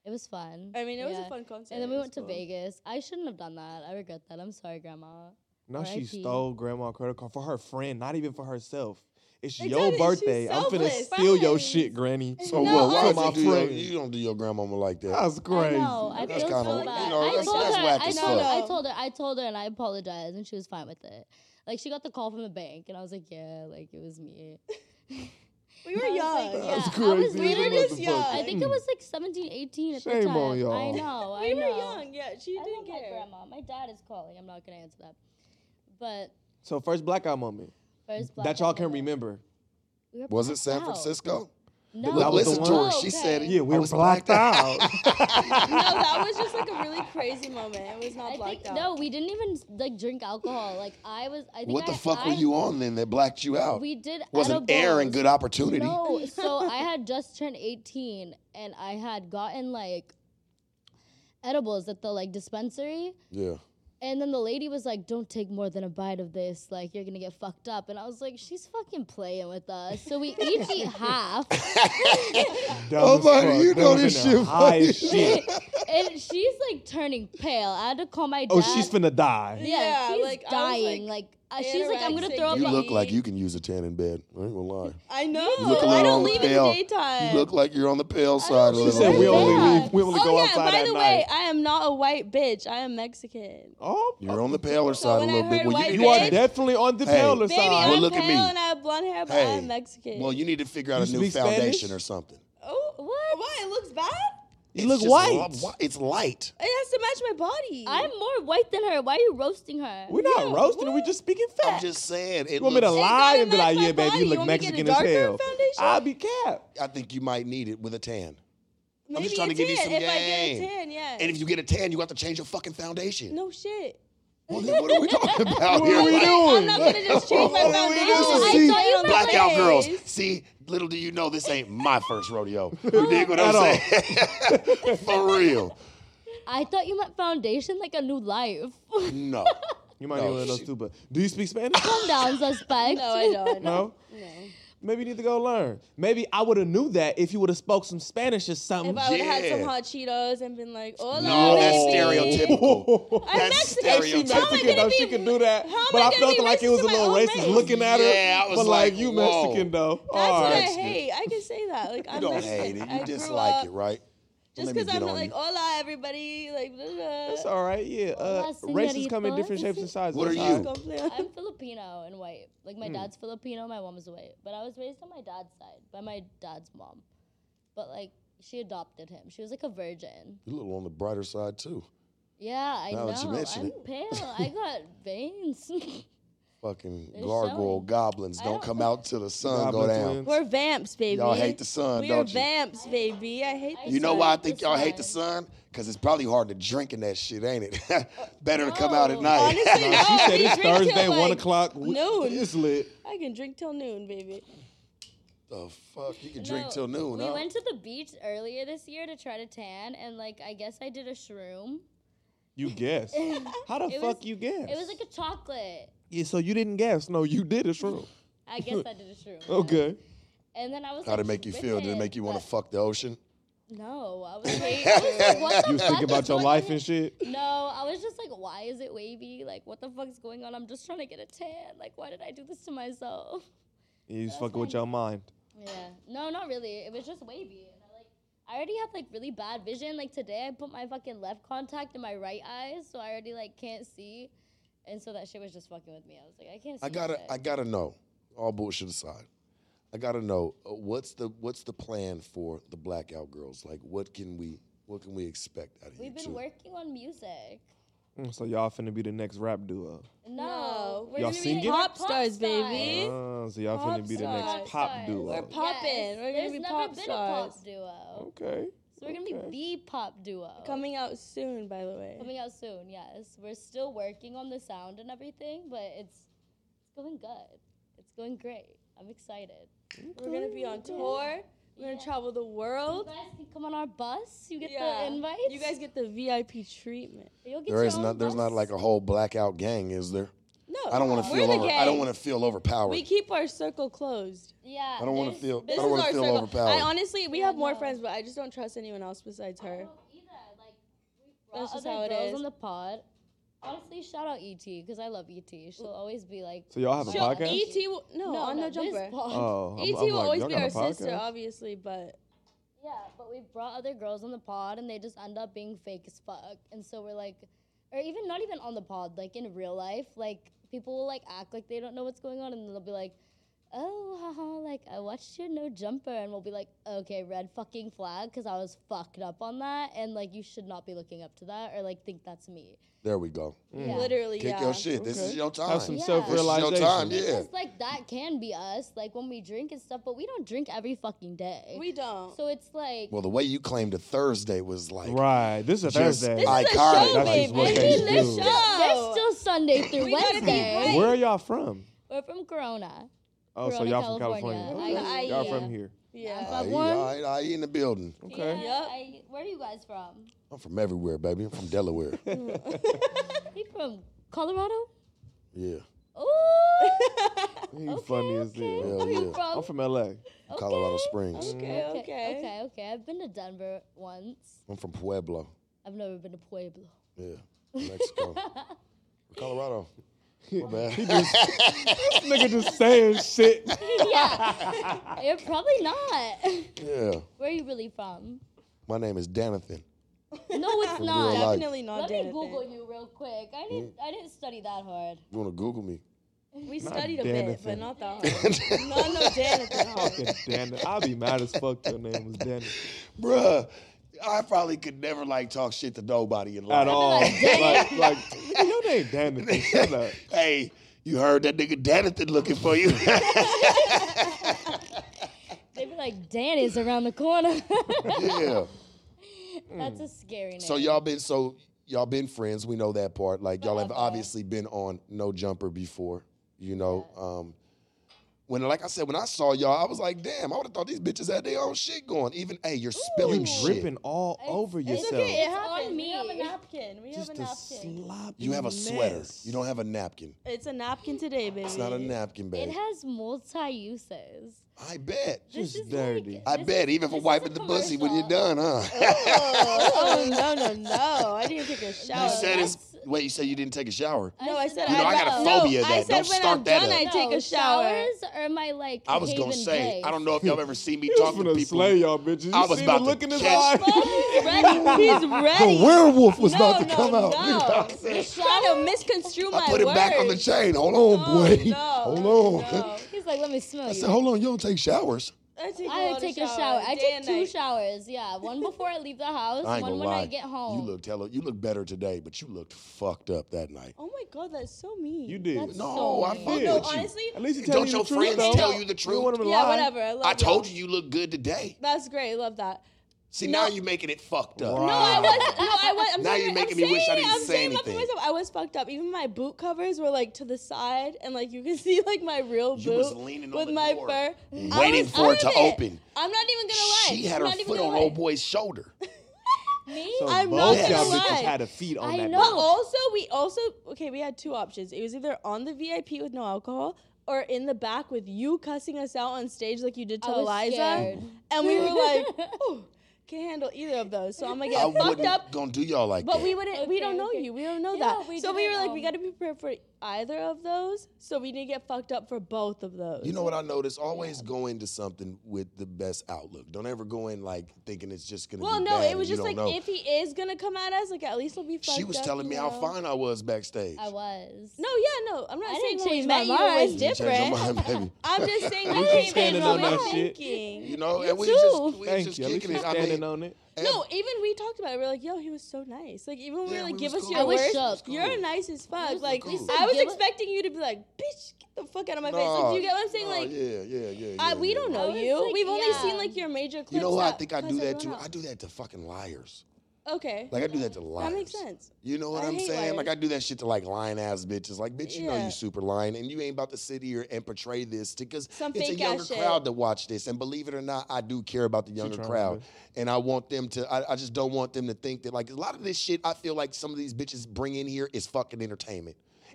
It was fun. I mean, it was Yeah. a fun concert. And then we It went was to fun. Vegas. I shouldn't have done that. I regret that. I'm sorry, Grandma. Now she R I P. stole grandma credit card for her friend, not even for herself. It's Exactly, your she's birthday. I'm finna selfless. steal your Friends. shit, Granny. So No, what? Why I- would my you do your, friend. you don't do your grandmama like that? That's I crazy. know. I That's feel kinda- so you bad. know, I that's- told that's her. whack I as told her. fuck. I told her. I told her, and I apologized, and she was fine with it. Like she got the call from the bank, and I was like, "Yeah, like it was me." We were I was young. like, That's yeah, I was crazy. We were literally- just Motherfucker. young. I think I was like seventeen, eighteen at the Shame time. on y'all. I know. I we were know. young. Yeah, she I didn't love my care. grandma. My dad is calling. I'm not gonna answer that. But So first blackout moment first that blackout y'all can moment. remember. We were Was it blacked San out. Francisco? No. That was the Listen to one? her. She said it. Yeah, we I were was blacked out. No, that was just like a really crazy moment. It was not I blacked think out. no, we didn't even like drink alcohol. Like I was. I think What the I- fuck I, were you on then that blacked you out? We did. Was an air and edibles. good opportunity. No, so I had just turned eighteen, and I had gotten like edibles at the like dispensary. Yeah. And then the lady was like, "Don't take more than a bite of this. Like, you're gonna get fucked up." And I was like, "She's fucking playing with us." So we each eat half, Dumb Oh as my, fuck. you That know was this in the shit high funny. as shit. and she's like turning pale. I had to call my dad. Oh, she's finna die. Yeah, Yeah, she's like, I was, dying. like, Like, uh, she's like, "I'm gonna anorexic, throw up." You on look like Funny. you can use a tan in bed. I ain't gonna lie. I know. You look a I little don't on the leave in the pale. daytime. You look like you're on the pale side a She little She said bit. we only Yeah. leave, we only oh go yeah, outside by at the night. way, I am not a white bitch. I am Mexican. Oh, You're on the paler So side a when I little bit. heard Well, white you, you are bitch- definitely on the Hey. paler Baby, side. Well, I'm look at pale me. and I have blonde hair, but Hey, I'm Mexican. well, you need to figure out You a new speak Spanish? foundation or something. oh, what? What? It looks bad? You look just white. li- It's light. It has to match my body. I'm more white than her. Why are you roasting her? We're not Yeah, roasting her. We what? just speaking I'm facts. just saying. It You want me to looks- lie gotta and be like, match my yeah, baby, body. you You look want me to get Mexican a as darker hell. foundation? I'll be capped. I think you might need it with a tan. Maybe just trying a to give you tan. some if I game. get a tan, yeah. And if you get a tan, you have to change your fucking foundation. no shit. Well, then what are we talking about What here? are we Like, doing? I'm not gonna just change my What are we foundation. doing? I See, thought you meant blackout like- girls. See, little do you know, this ain't my first rodeo. You dig what At all. I'm saying? For real. I thought you meant foundation like a new life. No. You might No, need one of those shit. too, but do you speak Spanish? Calm down, suspect. No, I don't. No? No. Maybe you need to go learn. Maybe I would have knew that if you would have spoke some Spanish or something. If I would have had some Yeah. hot Cheetos and been like, hola, No, that's baby. stereotypical. I'm That's Mexican. Hey, she stereotypical. How am I Mexican gonna though. be- She could do that. how am But I I gonna felt be like it was a racist to my little own racist race? looking at her. Yeah, I was but like, like, you whoa. Mexican though. That's All what I right. Mexican. hate. I can say that. Like, I'm You don't Mexican. hate it. I You grew dislike up- it, right? Just Let me because get I'm on not you. like, hola, everybody. Like, blah, blah. That's all right. Yeah. Uh, Hola, races come in different señorita. shapes and sizes. What are That's you? all right. Completo. I'm Filipino and white. Like my dad's Filipino, my mom's white. But I was raised on my dad's side by my dad's mom. But like she adopted him. She was like a virgin. You're a little on the brighter side, too. Yeah, I Now know. that you mention I'm it. pale. I got veins. Fucking They're gargoyle showing. goblins I don't don't- come out till the sun go Goblin down. twins. We're vamps, baby. Y'all hate the sun, We're don't you? vamps, baby. I hate the You know sun. why I hate think the y'all hate the sun. sun? Because it's probably hard to drink in that shit, ain't it? Better to come out at No. night. Honestly, Nah, she no, said we it's drink till, Thursday, one like, o'clock. We- noon. It's lit. I can drink till noon, baby. The fuck? You can drink No, till noon, We huh? went to the beach earlier this year to try to tan, and like I guess I did a shroom. You guess. How the It fuck was- you guess? It was like a chocolate. Yeah, so you didn't guess. No, you did a shroom. I guess I did a shroom. yeah. Okay. And then I was How'd like, it make you feel? Did it tripping, make you want to but- fuck the ocean? No, I was like, I was like, what the You was fuck thinking about is your going life on? and shit. No, I was just like, why is it wavy? Like, what the fuck's going on? I'm just trying to get a tan. Like, why did I do this to myself? You just That's fucking with fine. your mind. Yeah. No, not really. It was just wavy. And I like I already have like really bad vision. Like today I put my fucking left contact in my right eye, so I already like can't see. And so that shit was just fucking with me. I was like, I can't see. I gotta, shit. I gotta know. All bullshit aside, I gotta know uh, what's the what's the plan for the Blackout Girls? Like, what can we what can we expect out of We've you been two? working on music. Mm, So y'all finna be the next rap duo. No, No, we're Y'all gonna be singing? Pop stars, baby. Uh, so y'all Pop finna be the stars. next pop Stars. duo. We're poppin'. Yes, We're gonna there's be never pop been stars. a pop duo. Okay. So we're gonna okay. be the pop duo. Coming out soon, by the way. Coming out soon, yes. We're still working on the sound and everything, but it's it's going good. It's going great. I'm excited. We're gonna be on tour. We're gonna Yeah. travel the You world. guys can come on our bus. You get Yeah. the invites. You guys get the V I P treatment. You'll get There your is own not there's not bus. like a whole Blackout gang, is there? No, I don't want to We're feel the over. I gang. don't want to feel overpowered. We keep our circle closed. Yeah. I don't want to there's- feel. This I don't is want our to feel circle. overpowered. I honestly, we Yeah, have more no. friends, but I just don't trust anyone else besides I her. don't either. Like, we brought That's just other how it girls is. on the pod. Honestly, shout out E T because I love E T. She'll always be like. So y'all have a She'll- podcast? E T will, no, No, on no, No this Jumper. pod. Oh, I'm, E T I'm will like, always y'all be got our a sister, podcast? obviously, but Yeah, but we've brought other girls on the pod and they just end up being fake as fuck. And so we're like, or even not even on the pod, like in real life, like people will like act like they don't know what's going on and then they'll be like, oh, haha, like I watched your No Jumper. And we'll be like, okay, red fucking flag because I was fucked up on that. And like, you should not be looking up to that or like think that's me. There we go. Yeah. literally, Kick yeah. your shit. This Okay. is your time. Have some Yeah. This is your self-realization. time. Yeah. Because like that can be us, like when we drink and stuff, but we don't drink every fucking day. We don't. So it's like, Well, the way you claimed a Thursday was like Right. This is a just Thursday. This is a iconic. show, That's baby. just what and they we do. live still, there's still Sunday through We gotta be Wednesday. right. Where are y'all from? We're from Corona. Oh, so Corona, y'all from California. California. Okay. I- Y'all yeah. from here. Yeah. I'm I, from one. I, I in the building. Okay. Yeah, Yep. I, where are you guys from? I'm from everywhere, baby. I'm from Delaware. You from Colorado? Yeah. Ooh. You Okay, funny as okay. hell. Where you yeah. from? I'm from L A. Colorado Springs. Okay, okay, okay. okay, okay. I've been to Denver once. I'm from Pueblo. I've never been to Pueblo. Yeah. Mexico. Colorado. My bad. This nigga just saying shit. Yeah. You're probably not. Yeah. Where are you really from? My name is Danathan. No, it's real not. life. Definitely not Let me Jonathan. Google you real quick. I didn't. I didn't study that hard. You want to Google me? We Not studied a bit, Danathan. but not that hard. not no Danathan hard. Fucking Dan. I'll be mad as fuck your name was Danny. Bruh, I probably could never like talk shit to nobody in life. At all. like, Like, like, nigga, your name Danny. Shut up. Hey, you heard that nigga Danathan looking for you. They be like, Danny's around the corner. Yeah. That's a scary name. So y'all been so y'all been friends. We know that part. Like y'all have Forever. obviously been on No Jumper before. You know. Um, when like I said, when I saw y'all, I was like, damn, I would have thought these bitches had their own shit going. Even hey, you're spilling Ooh. shit. Dripping all It's- over it's yourself. Okay, it It's on happened. me. We have a napkin. We Just have a a napkin. sloppy You have a sweater. mess. You don't have a napkin. It's a napkin today, baby. It's not a napkin, babe. It has multi uses. I bet. This Just is dirty. Like, I this bet, is- even for this is wiping a the pussy when you're commercial. done, huh? Oh, no, no, no. I didn't take a shower. You said it's. that's- Wait, you said you didn't take a shower. No, I said You know, I got a no, phobia of I that. said Don't when start I'm that done, up. I take No, a shower. Showers are my like. I was gonna haven say, place. I don't know if y'all ever seen me He was talk to finna people. slay y'all bitches. You I was see about the to look in his catch- eye? He's ready. He's ready. The werewolf was no, about to no, come out. No. You're trying to misconstrue my I put him words. back on the chain. Hold on, No, boy. no, Hold on. no. He's like, let me smell I you. said, hold on, you don't take showers. I take, a I lot take of a shower. I day take and two night. showers. Yeah, one before I leave the house, I ain't one gonna when lie. I get home. You looked hella, you look better today, but you looked fucked up that night. Oh my god, that's so mean. You did. That's No, so I mean. fucked No, with you. honestly, At least you Don't tell you your the truth, friends though. tell you the You don't truth? want them to yeah, lie. whatever. I, love I told y'all. you you look good today. That's great. I love that. See, No. now you're making it fucked up. Right. No, I wasn't. No, I was. I'm Now saying, you're I'm making me saying wish I it, didn't I'm say saying that for anything. myself. I was fucked up. Even my boot covers were like to the side, and like you can see like my real You boot was leaning on with the my door, fur, waiting I was for it to on open. I'm not even gonna lie. She had I'm her not even foot gonna on lie. old boy's shoulder. Me? So I'm both not gonna y'all lie. bitches had a feet on I that. know. But bitch. also, we also okay. We had two options. It was either on the V I P with no alcohol, or in the back with you cussing us out on stage like you did to I was Eliza, scared. and we were like, "Oh, can't handle either of those." So I'm gonna I get fucked wouldn't up. gonna do y'all like But that. we wouldn't. we Okay, don't know okay. you. We don't know Yeah, that. we so we were didn't like, know. we got to be prepared for either of those. So we need to get fucked up for both of those. You know what I noticed? Always go into something with the best outlook. Don't ever go in like thinking it's just gonna Well, be no, bad it was and you just like don't know. if he is gonna come at us, like at least we'll be fucked up. She was telling you me how know? fine I was backstage. I was. No, yeah, no, I'm not I saying didn't when we change met my you it was mind. You changed your different. mind, baby. I'm just saying You we just came standing in on what that we're shit. thinking. You know, You and we too. just we Thank just you. At least kicking you it. I standing mean, on it. No, even we talked about it. We're like, yo, he was so nice. Like, even when we Yeah, were like, we give was us cool. your I was worst, shook. you're nice as fuck. was Like, cool. I was Give us- expecting you to be like, bitch, get the fuck out of my face. Nah, Like, do you get what I'm saying? nah, Like, yeah, yeah, yeah. I, yeah, we yeah. don't know I was you. like, We've only yeah. seen like your major clips. You know what? I that think I do cuss that everyone too. out. I do that to fucking liars. Okay. Like I do that to liars. That makes sense. You know what I I'm hate saying? Like liars. I do that shit to like lying ass bitches. Like bitch, you know Yeah. you super lying, and you ain't about to sit here and portray this because Some it's a fake younger ass shit. crowd that watch this. And believe it or not, I do care about the younger trying crowd, to- and I want them to. I, I just don't want them to think that like a lot of this shit. I feel like some of these bitches bring in here is fucking entertainment.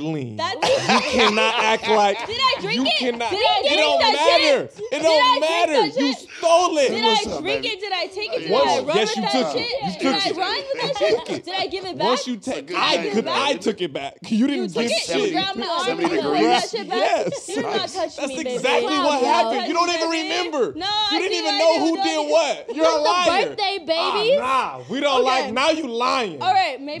Eileen. That's You cannot act like Did I drink you it? cannot. Did I it drink don't that matter. shit? It Did don't I drink matter. that You shit? stole it. Did What's I up, drink baby? it? Did I take it? Did Once- I run yes, with you that took it. shit? You Did took I it. run with that shit? Did I give it back? Once you take, good I night, could, baby. I took it back. You didn't You took give it? shit. You grabbed my arm and seventy you pulled degrees. that shit back? Yes. You did not Nice. touch That's me, baby. exactly Wow, what yo. happened. You don't Touch even me, baby. remember. No, you I didn't think even I know do. who Do I did need- what. You're a The liar. birthday Ah, babies. nah, we don't Okay. like. Now you lying. All right, maybe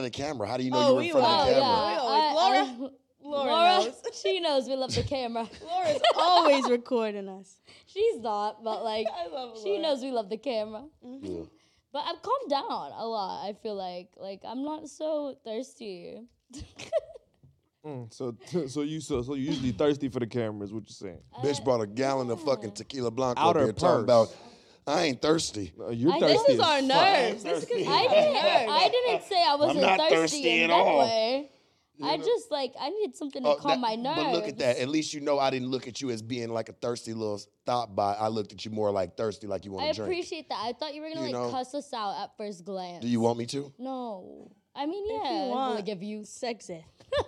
of the camera. How do you know Oh, you were in we front of love- the Oh, camera? yeah. We always- I- Laura- I- Laura Laura, knows. she knows we love the camera. Laura's always recording us. She's not, but like, I love she Laura. knows we love the camera. Yeah. But I've calmed down a lot. I feel like, like I'm not so thirsty. Mm, so, so you so, so you usually thirsty for the camera is what you're saying. Bitch brought a gallon of fucking tequila blanco Out up her here talking purse. about I ain't thirsty. Uh, you're I- thirsty. This is as our fuck. nerves. This is I didn't. I didn't say I wasn't not thirsty, thirsty in at that all. way. I just like I needed something to Oh, calm that- my nerves. But look at that. At least you know I didn't look at you as being like a thirsty little stop by. I looked at you more like thirsty, like you want I to drink. appreciate that. I thought you were gonna You like know? cuss us out at first glance. Do you want me to? No. I mean, If yeah. you I'm want. gonna give you. Sexy.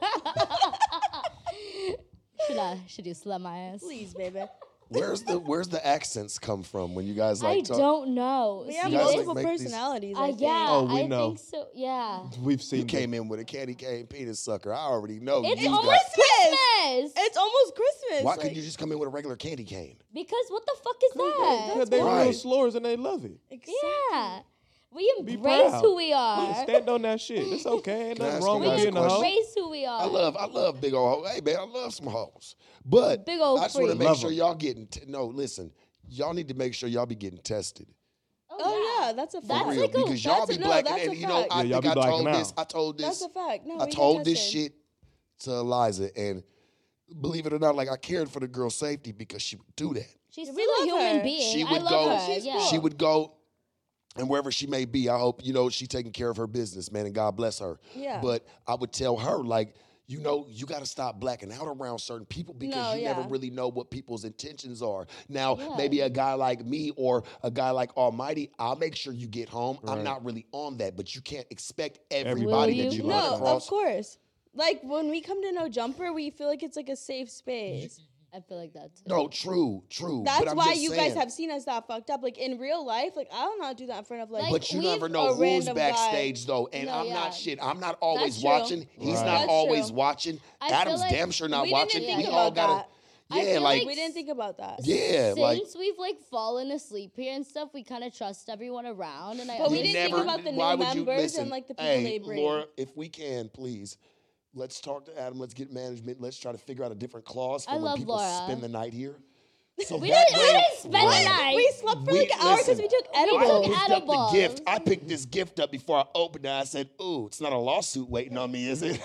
Should I? Should you slap my ass? Please, baby. Where's the Where's the accents come from when you guys like I talk? don't know. We have guys, like, multiple make these- personalities. Uh, I think. yeah, Oh, we I know. think so. Yeah. We've seen You came in with a candy cane penis sucker. I already know. It's you almost got- Christmas. It's almost Christmas. Why like, couldn't you just come in with a regular candy cane? Because what the fuck is that? Because they real Right. slurs and they love it. exactly. Yeah. We Be embrace proud. who we are. Stand on that shit. It's okay. Ain't Can I nothing ask wrong you with guys a being a hoe. question? Embrace who we are. I love, I love big old. Hey man, I love some hoes, but Big old I just want to freak. make Love sure 'em. y'all getting. T- no, listen, y'all need to make sure y'all be getting tested. Oh yeah, that's a For fact. That's real, like a- because y'all that's be a- no, blacking, that's a and you know, fact. I Yeah, y'all think be I told blacking this. out. I told this. That's a fact. No, I we get told this tested. shit to Eliza, and believe it or not, like I cared for the girl's safety because she would do that. She's We still a love human her. being. She I would love go. her. She's yeah. cool. She would go, and wherever she may be, I hope you know she taking care of her business, man, and God bless her. Yeah. But I would tell her like. You know, you got to stop blacking out around certain people because No, you never yeah. really know what people's intentions are. Now, Yeah. maybe a guy like me or a guy like Almighty, I'll make sure you get home. I'm Right. not really on that, but you can't expect Everybody everybody Will that you? you No, run of across. course. Like when we come to No Jumper, we feel like it's like a safe space. I feel like that too. No, true, true. but That's I'm why just you saying, guys have seen us that fucked up. Like in real life, like I will not do that in front of like. Like, But you we've- never a know who's random guy. backstage though, and No, I'm yeah. not shit. I'm not always That's true. watching. He's Right. not That's always true. watching. I feel Adam's like damn sure not we watching. didn't We think all about gotta. that. I Yeah, feel like we didn't think about that. yeah, Since like we've like fallen asleep here and stuff, we kind of trust everyone around, and I. But we you didn't never, think about the new why would you members listen? and, like, the people hey, they bring. Laura, if we can, please. Let's talk to Adam. Let's get management. Let's try to figure out a different clause for I when love people Laura. spend the night here. So We that didn't, we way- didn't spend the Right. night. We slept for We- like an hour because listen, we took I edibles. took picked up edibles. the gift. I picked this gift up before I opened it. I said, "Ooh, it's not a lawsuit waiting on me, is it?"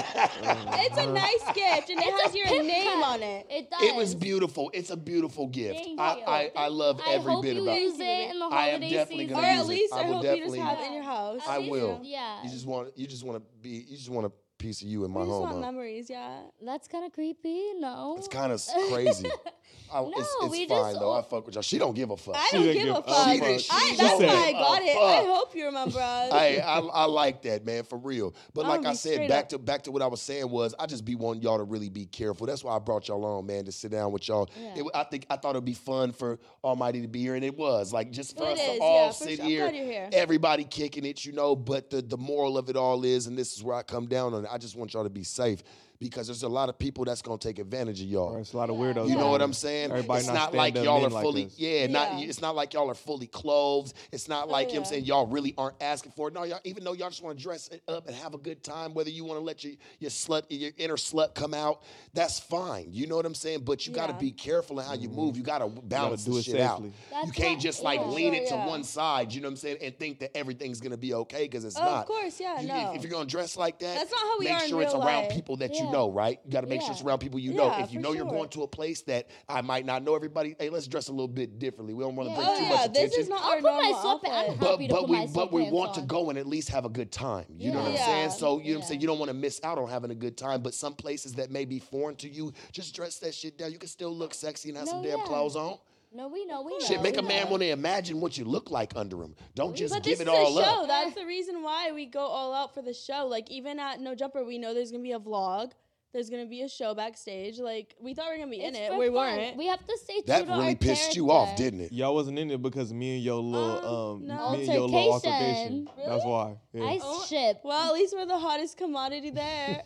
It's a nice gift and it It's has a your Pip name Cup. on it. It does. It was beautiful. It's a beautiful gift. Thank I, you. I, I love I every hope bit you about use it. it in the I am holiday definitely season. Or gonna at use it. least I I will hope you just definitely- have it in your house. I will. Yeah. You just want you just want to be you just want a piece of you in my We just home. want Huh? memories, yeah. That's kind of creepy. No. It's kind of crazy. I, it's No, it's we fine just though. I all- fuck with y'all. She don't give a fuck. I She don't didn't give give a a fuck. fuck. I, She that's said, why I got "Oh, it. I fuck." hope you remember us. Hey, I, I like that, man, for real. But I'm like gonna I be said, straight back up. to back to what I was saying was, I just be wanting y'all to really be careful. That's why I brought y'all on, man, to sit down with y'all. Yeah. It, I think I thought it'd be fun for Almighty to be here, and it was like just for It us to is, all yeah, for sit sure. I'm here, glad you're here. everybody kicking it, you know. But the the moral of it all is, and this is where I come down on it. I just want y'all to be safe because there's a lot of people that's gonna take advantage of y'all. There's a lot of weirdos. You know out what here. I'm saying? Everybody it's not not like stand-up y'all men are like fully, us. yeah, not Yeah. it's not like y'all are fully clothed. It's not like, you know what I'm yeah. saying, y'all really aren't asking for it. No, y'all, even though y'all just want to dress it up and have a good time, whether you want to let your, your slut, your inner slut come out, that's fine. You know what I'm saying? But you got to Yeah. be careful in how you move. You got to balance do this it shit out. safely. You That's can't what- just like yeah. lean it to Sure, yeah. one side, you know what I'm saying, and think that everything's going to be okay because it's Of not. course, yeah, You- no. If you're going to dress like that, That's not how we make are in sure it's real around life. people that you Yeah. know, right? You got to make sure it's Yeah. around people you know. Yeah, If you for know you're sure. going to a place that I might not know everybody, hey, let's dress a little bit differently. We don't want to Yeah. bring Oh too yeah, much this attention. is not I'll our put my normal sweatpants. I'm outfit. but happy to but put we my but we sweatpants want to on. go and at least have a good time. You know what I'm Yeah. saying? So you know what I'm Yeah. saying? You don't want to miss out on having a good time. But some places that may be foreign to you, just dress that shit down. You can still look sexy and have some No, damn yeah. clothes on. No, we know. We know. Shit, make we a man know. want to imagine what you look like under him. Don't just But give this it is all a show. up. That's the reason why we go all out for the show. Like even at No Jumper, we know there's gonna be a vlog. There's gonna be a show backstage. Like we thought we were gonna be in It's it. for We fun. weren't. We have to stay true That to really our pissed you off, character. didn't it? Y'all wasn't in it because me and your little, Um, um, no. me and your little Altercation. altercation. That's why. Yeah. I Oh. ship. Well, at least we're the hottest commodity there.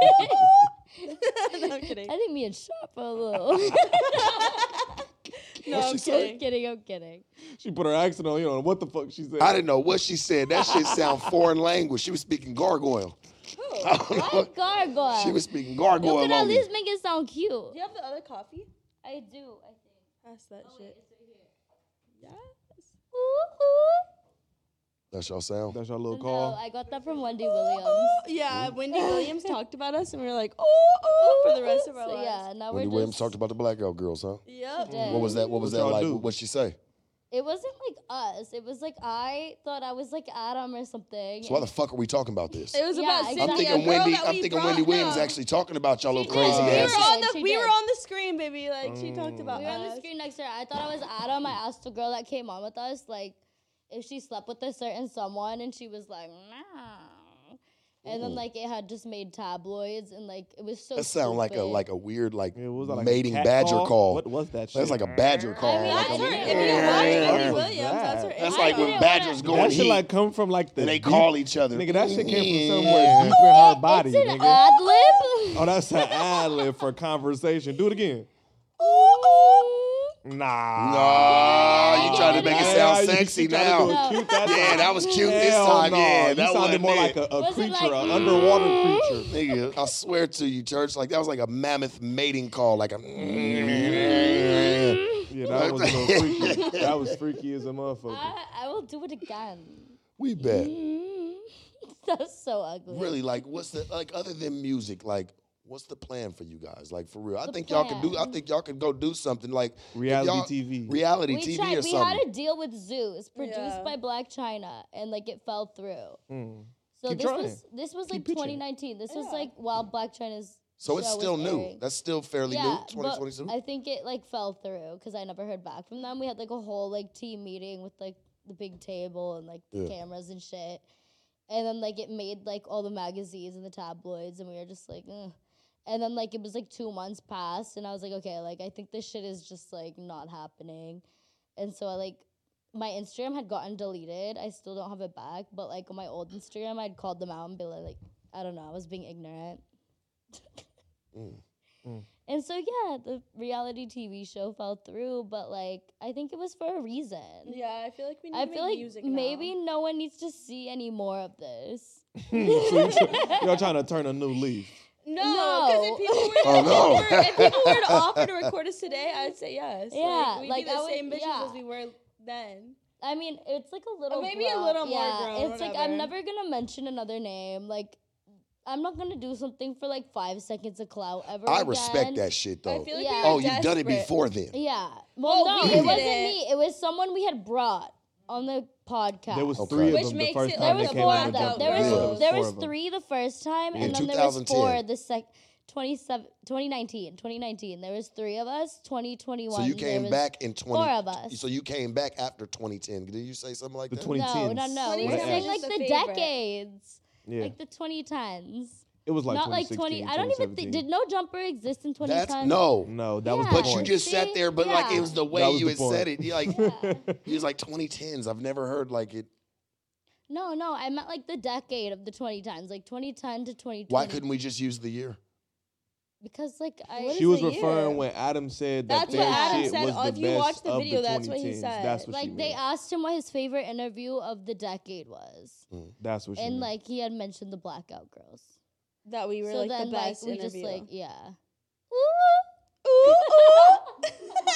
no, I'm kidding. I think me and Sharp are a little. No, What'd I'm she say? kidding. I'm kidding. I'm kidding. She put her accent on. You know what the fuck she said? I didn't know what she said. That shit sound foreign language. She was speaking gargoyle. I don't know. What gargoyle? She was speaking You gargoyle could at on me. least make it sound cute. Do you have the other coffee? I do. I think. Pass that shit. Yes. Ooh, ooh. That's your sound. That's your little No, call. I got that from Wendy Williams. Yeah, Wendy Williams talked about us, and we were like, ooh, ooh, for the rest of our So lives. yeah, now Wendy we're Williams just. talked about the blackout girls, huh? Yep. Yeah. What was that? What was What that y'all like? do? What'd she say? It wasn't like us. It was like I thought I was like Adam or something. So why the fuck are we talking about this? It was Yeah, about exactly. Cindy, I'm a thinking girl Wendy. that I'm we thinking brought- Wendy Williams no. actually talking about y'all She little did. crazy We Yeah. were asses. on the She we did. were on the screen, baby. Like she talked about We were on the us. screen next to her. I thought I was Adam. I asked the girl that came on with us, like, if she slept with a certain someone, and she was like, no. And then like it had just made tabloids, and like it was so. That sound like a stupid. like a weird like It was like a mating cat badger call. What was that shit? That's like a badger call. mean, like I a- didn't- If you watch Wendy What was Williams, that's her. that? That's intro. like I when didn't badgers wanna- go that in shit heat like come from like the and they deep- call each other. Nigga, that shit came Yeah. from somewhere deep in her body, It's an nigga. ad lib. Oh, that's an ad lib for conversation. Do it again. Nah. Nah, you trying to make it Yeah, sound you- sexy you tryna now. do it cute that Yeah, time. that was cute this Hell time. no. Yeah, you that sounded wasn't more it. like a, a Was it creature, like, an underwater creature. Nigga, I swear to you, church, like that was like a mammoth mating call, like a. Yeah, that was a little freaky. That was freaky as a motherfucker. I, I will do it again. We bet. That's so ugly. Really, like, what's the like other than music? Like, what's the plan for you guys? Like, for real, I The think y'all could do. I plan? think y'all could go do something like if Reality y'all- T V. reality We T V tried. or We something. had a deal with Zeus, produced Yeah. by Black China, and like it fell through. Mm. So Keep this trying. was this was Keep like pitching. twenty nineteen. This was Yeah. like while Black China's so it's show was still new. airing. That's still fairly yeah, new. but twenty twenty-two. I think it like fell through because I never heard back from them. We had like a whole like team meeting with like the big table and like the Yeah. cameras and shit. And then like it made like all the magazines and the tabloids, and we were just like, ugh. And then like it was like two months passed, and I was like, okay, like I think this shit is just like not happening. And so I like my Instagram had gotten deleted. I still don't have it back, but like on my old Instagram, I'd called them out and be like, I don't know, I was being ignorant. Mm. Mm. And so yeah, the reality T V show fell through, but like I think it was for a reason. Yeah, I feel like we need I to feel make like music maybe now. no one needs to see any more of this. So you try- y'all trying to turn a new leaf. No, because No. if people were to Oh, no. offer, if people were to offer to record us today, I'd say yes. Yeah, like, we'd like, be I the would- same bitches yeah. as we were then. I mean, it's like a little maybe a grown- little more yeah, grown, It's like whatever. I'm never gonna mention another name. Like I'm not gonna do something for like five seconds of clout ever. I again. respect that shit though. I feel like Yeah. we oh, were you've done it desperate. before then. Yeah. Well, Well, no, we it wasn't didn't. me. It was someone we had brought on the podcast. There was Okay. three of Which them the makes first it There time was they like came four on of the them. jump. There was Yeah. Yeah, there four was of them. three the first time, In and then there was twenty ten. four the sec. twenty-seven, twenty nineteen, twenty nineteen. There was three of us. twenty twenty-one. So you there came was back in twenty. four of us. So you came back after twenty ten. Did you say something like The that? twenty No, tens. no, no. We were Like saying Ash. like Just the a favorite. decades, Yeah, like the twenty tens. it was like Not like twenty sixteen, twenty. I don't even think. 2017. Did No Jumper exist in twenty ten? That's no. No, that was Yeah. the But you point. just sat See? there, but like Yeah. it was the way That was you the had point. said it. You like Yeah. you was like twenty tens. I've never heard like it. No, no. I meant like the decade of the twenty tens, like twenty ten to twenty twenty. Why couldn't we just use the year? Because like I. What She is was the referring year? when Adam said that That's their what Adam shit said. was Oh, the if you watch best the of video, the that's what he twenty tens. said. That's what she Like they meant. asked him what his favorite interview of the decade was, That's what she and meant. like he had mentioned the Blackout Girls. That we were so like then the best like we interview. just like yeah. ooh, ooh.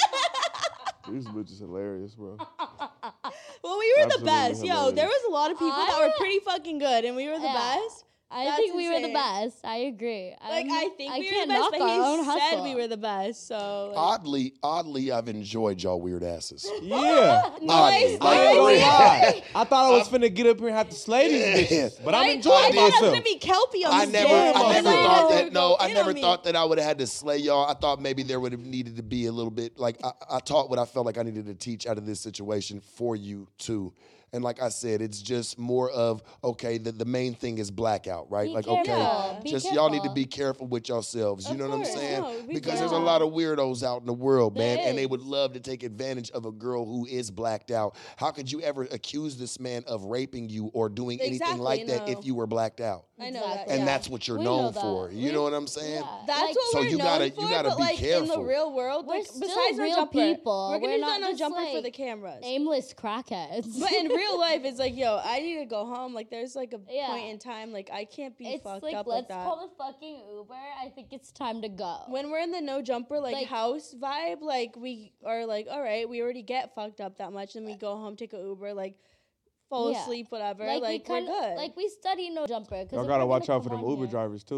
These bitches hilarious, bro. Well, we were the Absolutely best. Yo, hilarious. there was a lot of people that I- were pretty fucking good, and we were the Yeah. best. I That's think we were the insane. best. I agree. Like I'm- I think I we were can't the best, knock but our own he said hustle. we were the best. So like, Oddly, oddly, I've enjoyed y'all weird asses. Yeah. nice. Like, I ain't for gonna real. lie. I thought I was finna get up here and have to slay these Yeah. bitches, but I'm I enjoying thought I was myself. gonna be Kelpie on I this never, game. I Yeah, never motherfucker. thought They that. would No, go I in never on me. thought that I would have had to slay y'all. I thought maybe there would have needed to be a little bit like I, I taught what I felt like I needed to teach out of this situation for you too. And like I said, it's just more of okay. The, the main thing is blackout, right? Be like careful. okay, Be just y'all need to careful. be careful with yourselves. You Of know what I'm course, saying? no, we because do. there's a lot of weirdos out in the world, There man, and they is. would love to take advantage of a girl who is blacked out. How could you ever accuse this man of raping you or doing anything Exactly, like that no. if you were blacked out? I know that. Exactly. And yeah. that's what you're We know known that. for. You We- know what I'm saying? Yeah. That's Like, what So we're you known gotta- you for, gotta but be like in the careful. real world, We're like still besides no real jumper, people. we're gonna We're use not no just, jumper for like, the cameras. aimless crackheads. But in real life, it's like, yo, I need to go home. Like, there's like a Yeah. point in time, like I can't be it's fucked like up let's like that. call the fucking Uber. I think it's time to go. When we're in the no jumper like, Like- house vibe, like we are like, all right, we already get fucked up that much, and we go home, take a Uber, like fall Yeah. asleep, whatever. like, Like, we we're kinda, good. like we study no jumper. 'cause Y'all if gotta we're watch gonna out for come them on Uber here- drivers too.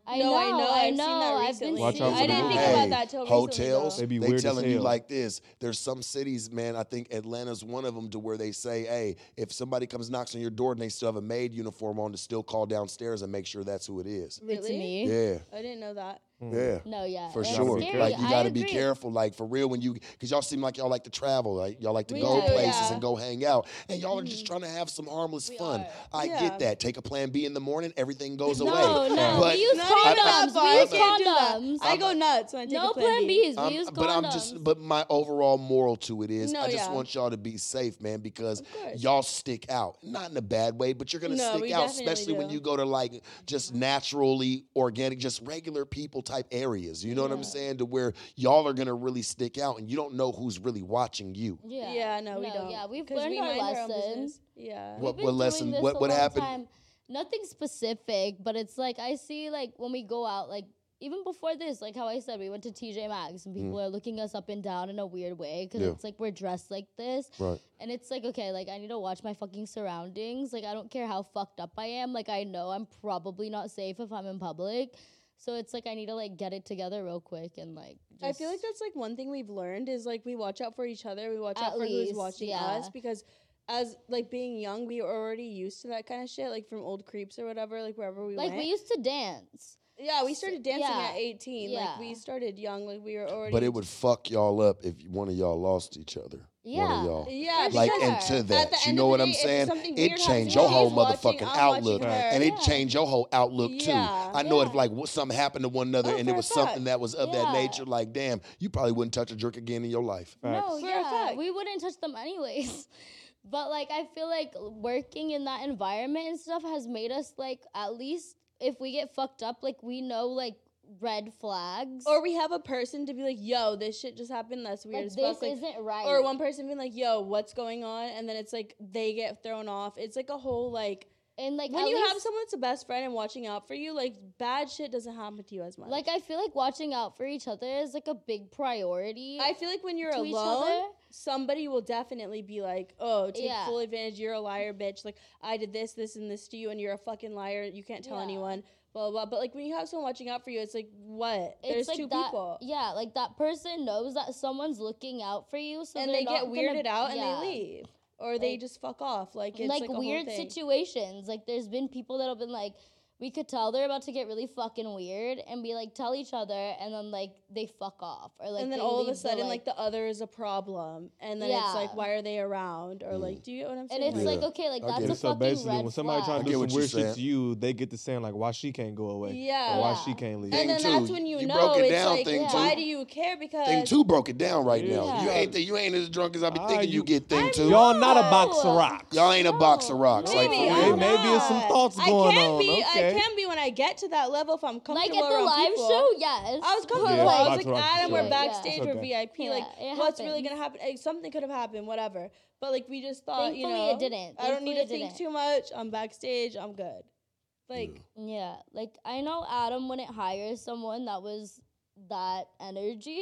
I no, know, I know. I I've know. seen that I've recently. been Watch out for I the didn't think movies. about that till hotels, recently. They be they weird as telling you hell. like this. There's some cities, man. I think Atlanta's one of them to where they say, hey, if somebody comes knocks on your door and they still have a maid uniform on, to still call downstairs and make sure that's who it is. Really? It's me. Yeah, I didn't know that. yeah. No, yeah. For it's sure. scary. Like, you I got to be agree. careful. Like, for real, when you, because y'all seem like y'all like to travel. Like, y'all like to We go do, places yeah. and go hang out. And y'all are just trying to have some harmless fun. I Yeah. get that. Take a plan B in the morning, everything goes No, away. no. But we use Not even that condoms. far. We I use can't do that. condoms. I go nuts when I take No a plan, plan B. Bs. We use I'm- condoms. but I'm just, but my overall moral to it is, No, I just yeah. want y'all to be safe, man, because course. y'all stick out. Not in a bad way, but you're gonna No, stick we out, definitely especially when do. you go to like just naturally organic, just regular people type areas. You know what I'm saying? To where y'all are gonna really stick out, and you don't know who's really watching you. yeah. Yeah, no, we don't. Yeah, we've 'Cause learned we our mind our own lesson. business. Yeah. What- We've been what doing lesson- this what- a what long happened? Time. Nothing specific, but it's like I see like when we go out, like even before this, like how I said, we went to T J Maxx and people are looking us up and down in a weird way because Yeah. it's like we're dressed like this. Right. And it's like, okay, like I need to watch my fucking surroundings. Like I don't care how fucked up I am. Like I know I'm probably not safe if I'm in public. So it's like I need to like get it together real quick and like just I feel like that's like one thing we've learned is like we watch out for each other. We watch At out for least, who's watching yeah. us because as like being young, we were already used to that kind of shit, like from old creeps or whatever, like wherever we like went. we used to dance. yeah, we started dancing yeah, at eighteen. yeah. Like we started young, like we were already. But it would fuck y'all up if one of y'all lost each other. One Yeah. of y'all. yeah, Like because into at that. the You end know of what the I'm day, if saying? something It weird changed happens, your she's whole watching, motherfucking I'm outlook. watching her. And it Yeah. changed your whole outlook too. Yeah. I know if Yeah. like what- something happened to one another Oh, and for it a was something fact. that was of that Yeah. nature, like damn, you probably wouldn't touch a drink again in your life. No, For a yeah, fact. we wouldn't touch them anyways. But like I feel like working in that environment and stuff has made us like at least if we get fucked up, like we know like red flags. Or we have a person to be like, yo, this shit just happened. That's weird like as this fuck. Like, isn't right. or one person being like, yo, what's going on? And then it's like they get thrown off. It's like a whole like and like when at you have least- someone that's a best friend and watching out for you, like bad shit doesn't happen to you as much. like I feel like watching out for each other is like a big priority. I feel like when you're to each alone, other. somebody will definitely be like, oh, take Yeah. full advantage. You're a liar, bitch. Like, I did this, this, and this to you, and you're a fucking liar. You can't tell Yeah. anyone, blah, blah, blah. But, like, when you have someone watching out for you, it's like, what? It's There's like two that, people. Yeah, like that person knows that someone's looking out for you, so And they're they not get gonna- weirded out and yeah. they leave. Or they Like- just fuck off. Like, it's like, like, a weird whole thing. situations. Like there's been people that have been like, we could tell they're about to get really fucking weird, and be like tell each other, and then like they fuck off, or like and then they all of leave a the, sudden, like, the other is a problem. And then it's Yeah. like, why are they around? Or, like, do you get what I'm and saying? it's Yeah. like okay, like I that's get a it. So fucking basically, red when somebody trying flag. to I get do what some you're weird shit saying. to you, they get to saying like, "Why she can't go away? Yeah. Or why Yeah. she can't leave?" Thing and then two, that's when you, you know broke it it's down, like, thing why two. do you care? Because Thing two broke it down right now. Yeah. You ain't th- you ain't as drunk as I be Ah, thinking you, you- get thing I'm two. Y'all not a No. box of rocks. Y'all ain't a box of rocks. Like, Maybe, for Hey, real. I'm maybe it's some not. thoughts I going can on. Be, Okay. I can be when I get to that level if I'm Like comfortable at the around live people. show, yes. I was comfortable. Yeah, I was box like, rock, Adam, sure. we're backstage, It's we're okay. V I P. Yeah, like, it what's really happens. gonna happen? Like, something could have happened, whatever. But like, we just thought, you Thankfully know, it didn't. I don't need to Thankfully it think didn't. too much. I'm backstage. I'm good. Like, Yeah, like I know Adam wouldn't hire someone that was that energy.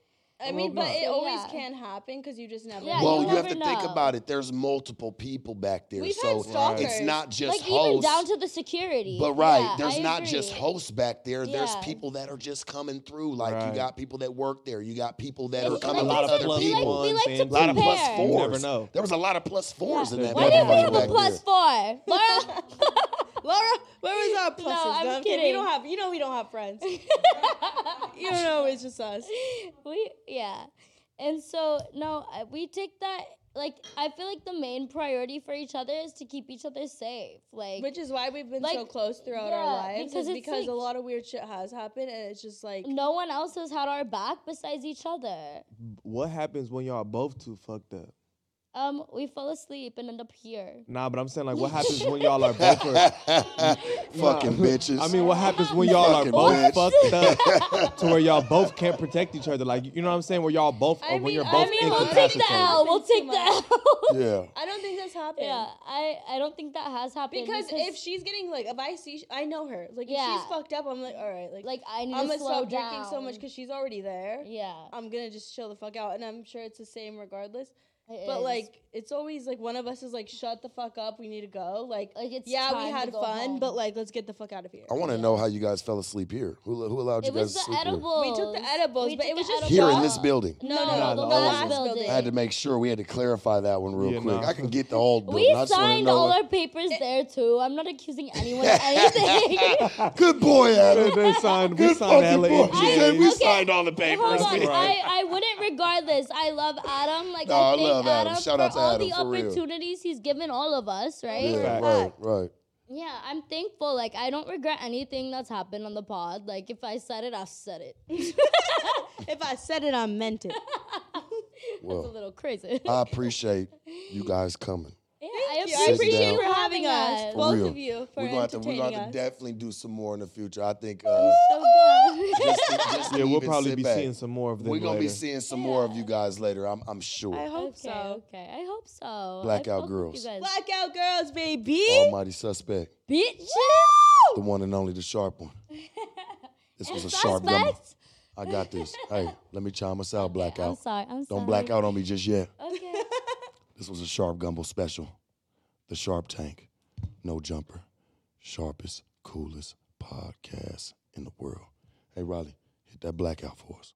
I I mean, hope but not. it always Yeah. can happen because you just never. Yeah, know. Well, you you, have never to think know. about it. There's multiple people back there, We've so had stalkers. it's not just Like even hosts. down to the security. But right, Yeah, there's I not just agree. hosts back there. There's Yeah. people that are just coming through. Like you Right. got people that work there. You got people that It's are coming a lot with of other plus we like, people. we ones like to and A lot of plus compare. fours. You never know. There was a lot of plus fours in Yeah. that. Why do you motherfucker have a back plus there. four? Laura? Laura, where was our pluses? I'm kidding. We kidding. don't have. You know, we don't have friends. You don't know. It's just us. we yeah. And so no, I- we take that like I feel like the main priority for each other is to keep each other safe. Like Which is why we've been so Like, close throughout yeah, our lives. because is it's because a like- lot of weird shit has happened, and it's just like. no one else has had our back besides each other. What happens when y'all both too fucked up? Um, we fell asleep and end up here. Nah, but I'm saying like, what happens when y'all are both? Are, Fucking bitches. I mean, what happens when y'all are Fucking both bitch. fucked up to where y'all both can't protect each other? Like, you know what I'm saying? Where y'all both, I or when mean- you're I both mean, I mean, we'll take the incapacitated. L. We'll Too take the much. L. yeah. I don't think that's happened. Yeah, I I don't think that has happened Because if she's getting like, if I see, I know her. Like, if Yeah. she's fucked up, I'm like, all right, like, like I need I'm to gonna slow stop down. drinking so much because she's already there. yeah. I'm gonna just chill the fuck out, and I'm sure it's the same regardless. It But is. like, it's always like one of us is like, "Shut the fuck up, we need to go." Like, Like, it's yeah, we time to had go fun, home. but like, let's get the fuck out of here. I want to know how you guys fell asleep here. Who, who allowed you it guys was to the sleep edibles. We took the edibles, We but took it was the just here? Here in edibles. this building. No, No, no, no, the the last old building. building. I had to make sure we had to clarify that one real Yeah, quick. nah. I can get the old building. We I just wanna signed know all what- our papers there too. I'm not accusing anyone of anything. Good boy, They, Adam. they signed, we Good signed fucking hella boy. N D As. She said we Okay. signed all the papers. Hold on, Right. I, I wouldn't regardless. I love Adam. Like No, I I thank love Adam. Adam Shout for out to all Adam, the for real. opportunities he's given all of us, right? Yeah, Fact. right, right. Yeah, I'm thankful. Like I don't regret anything that's happened on the pod. Like if I said it, I said it. If I said it, I meant it. That's a Well, little crazy. I appreciate you guys coming. yeah, I appreciate appreciate down. you for having us, For both real. of you, for We're gonna have to, we're entertaining gonna have us. to definitely do some more in the future. I think. Uh, So good. just to- just to Yeah, we'll even probably sit be back. seeing some more of them We're gonna be later. seeing some more of you guys later. I'm, I'm sure. I hope okay, so. okay. I hope so. Blackout I fuck with girls. You guys. Blackout girls, baby. Almighty suspect, Bitches. the one and only, the sharp one. This was a sharp gumbo. Suspects. I got this. Hey, let me chime us out, I'm blackout. sorry. I'm sorry. Don't black out on me just yet. Okay. This was a Sharp Gumbo special. The Sharp Tank. No jumper. Sharpest, coolest podcast in the world. Hey, Riley, hit that blackout for us.